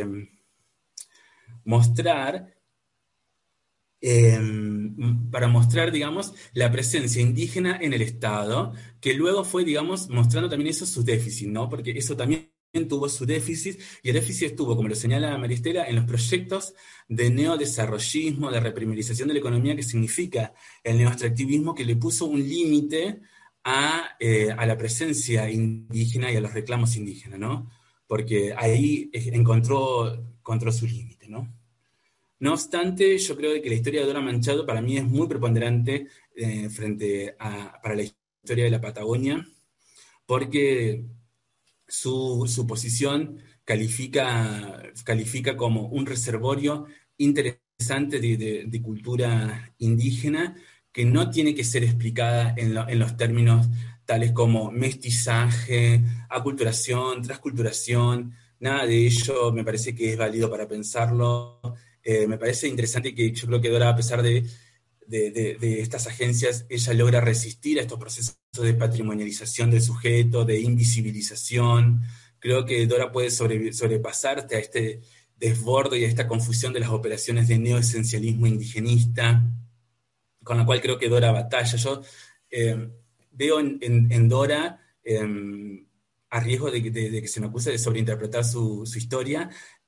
mostrar eh, para mostrar, digamos, la presencia indígena en el Estado, que luego fue, digamos, mostrando también eso sus déficits, ¿no? Porque eso también tuvo su déficit, y el déficit estuvo, como lo señala Maristela, en los proyectos de neodesarrollismo, de reprimerización de la economía, que significa el neoextractivismo, que le puso un límite a la presencia indígena y a los reclamos indígenas, ¿no? Porque ahí encontró su límite, ¿no? No obstante, yo creo que la historia de Dora Manchado para mí es muy preponderante para la historia de la Patagonia, porque su posición califica como un reservorio interesante de cultura indígena, que no tiene que ser explicada en los términos tales como mestizaje, aculturación, transculturación. Nada de ello me parece que es válido para pensarlo. Me parece interesante que yo creo que Dora, a pesar de estas agencias, ella logra resistir a estos procesos de patrimonialización del sujeto, de invisibilización. Creo que Dora puede sobrepasarte a este desborde y a esta confusión de las operaciones de neoesencialismo indigenista, con la cual creo que Dora batalla. Yo veo en Dora, a riesgo de que se me acuse de sobreinterpretar su historia,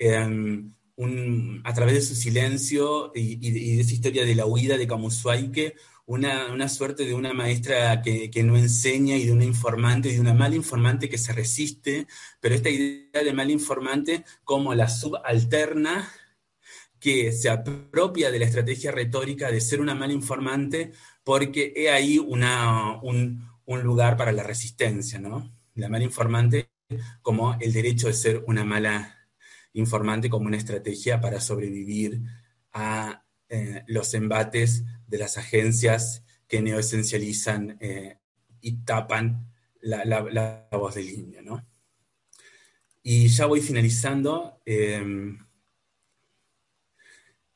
a través de su silencio y de esa historia de la huida de Camusuaike, una suerte de una maestra que no enseña, y de una informante, y de una mala informante que se resiste, pero esta idea de mala informante como la subalterna, que se apropia de la estrategia retórica de ser una mala informante, porque he ahí un lugar para la resistencia, ¿no? La mala informante como el derecho de ser una mala informante, como una estrategia para sobrevivir a los embates de las agencias que neoesencializan y tapan la voz del indio, ¿no? Y ya voy finalizando.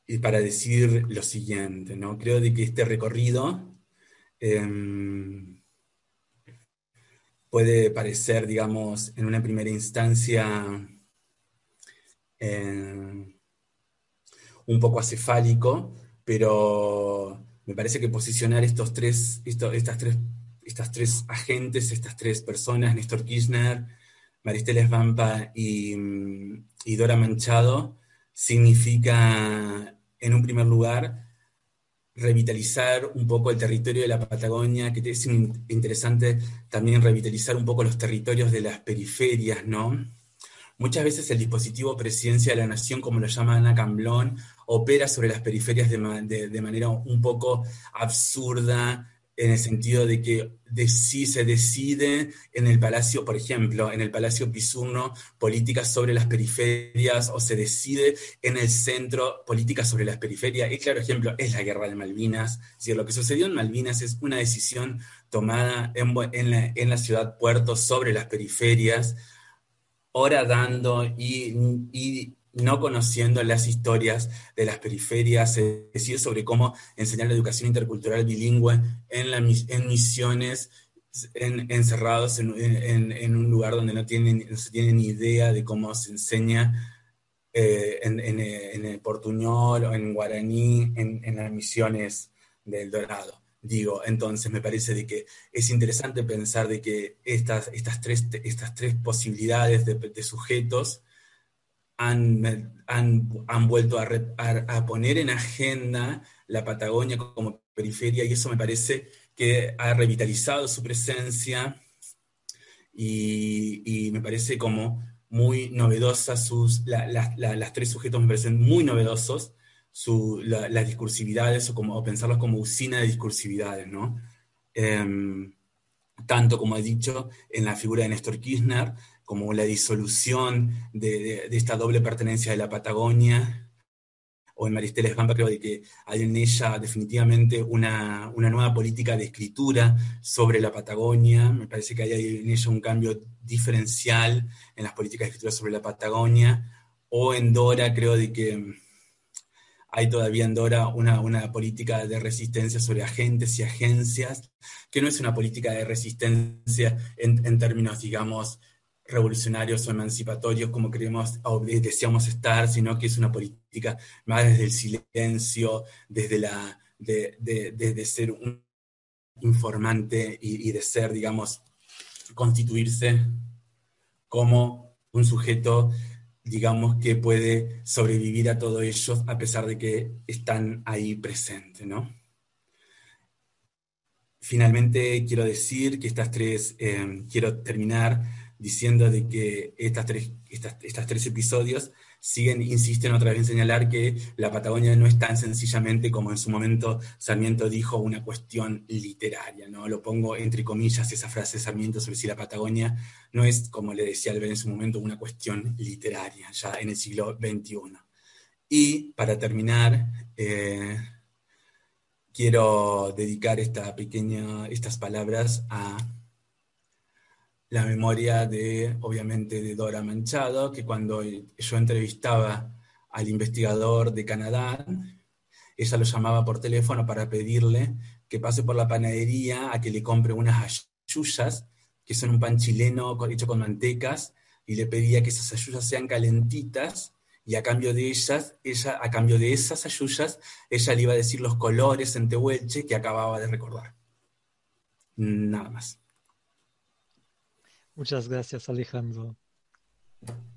y para decir lo siguiente, ¿no? Creo de que este recorrido puede parecer, digamos, en una primera instancia eh, un poco acefálico, pero me parece que posicionar estas tres agentes, estas tres personas, Néstor Kirchner, Maristela Svampa y Dora Manchado, significa, en un primer lugar, revitalizar un poco el territorio de la Patagonia, que es interesante también revitalizar un poco los territorios de las periferias, ¿no? Muchas veces el dispositivo Presidencia de la Nación, como lo llama Ana Camblón, opera sobre las periferias de manera un poco absurda, en el sentido de que sí se decide en el Palacio, por ejemplo, en el Palacio Pisurno, políticas sobre las periferias, o se decide en el centro políticas sobre las periferias. Y claro ejemplo es la Guerra de Malvinas. Es decir, lo que sucedió en Malvinas es una decisión tomada en la ciudad puerto sobre las periferias, horadando y no conociendo las historias de las periferias, es decir, sobre cómo enseñar la educación intercultural bilingüe en misiones, encerrados en un lugar donde no se tienen ni idea de cómo se enseña en el portuñol o en guaraní en las misiones del Dorado. Digo, entonces me parece de que es interesante pensar de que estas tres posibilidades de sujetos han vuelto a poner en agenda la Patagonia como periferia, y eso me parece que ha revitalizado su presencia, y me parece como muy novedosa las tres sujetos me parecen muy novedosos, las discursividades, o pensarlos como usina de discursividades, ¿no? Em, Tanto, como he dicho, en la figura de Néstor Kirchner, como la disolución de esta doble pertenencia de la Patagonia, o en Maristela Svampa, creo de que hay en ella definitivamente una nueva política de escritura sobre la Patagonia. Me parece que hay en ella un cambio diferencial en las políticas de escritura sobre la Patagonia. O en Dora, creo de que hay todavía en Dora una política de resistencia sobre agentes y agencias, que no es una política de resistencia en términos, digamos, revolucionarios o emancipatorios como creemos o deseamos estar, sino que es una política más desde el silencio, desde ser un informante y de ser, digamos, constituirse como un sujeto, digamos, que puede sobrevivir a todo ello a pesar de que están ahí presentes, ¿no? Finalmente quiero decir que quiero terminar diciendo de que estas tres episodios insisten otra vez en señalar que la Patagonia no es tan sencillamente como en su momento Sarmiento dijo, una cuestión literaria, ¿no? Lo pongo entre comillas esa frase de Sarmiento sobre si la Patagonia no es, como le decía Albert en su momento, una cuestión literaria, ya en el siglo XXI. Y para terminar, quiero dedicar estas palabras a la memoria obviamente, de Dora Manchado, que cuando yo entrevistaba al investigador de Canadá, ella lo llamaba por teléfono para pedirle que pase por la panadería a que le compre unas ayuyas, que son un pan chileno hecho con mantecas, y le pedía que esas ayuyas sean calentitas, y a cambio de esas ayuyas, ella le iba a decir los colores en tehuelche que acababa de recordar. Nada más. Muchas gracias, Alejandro.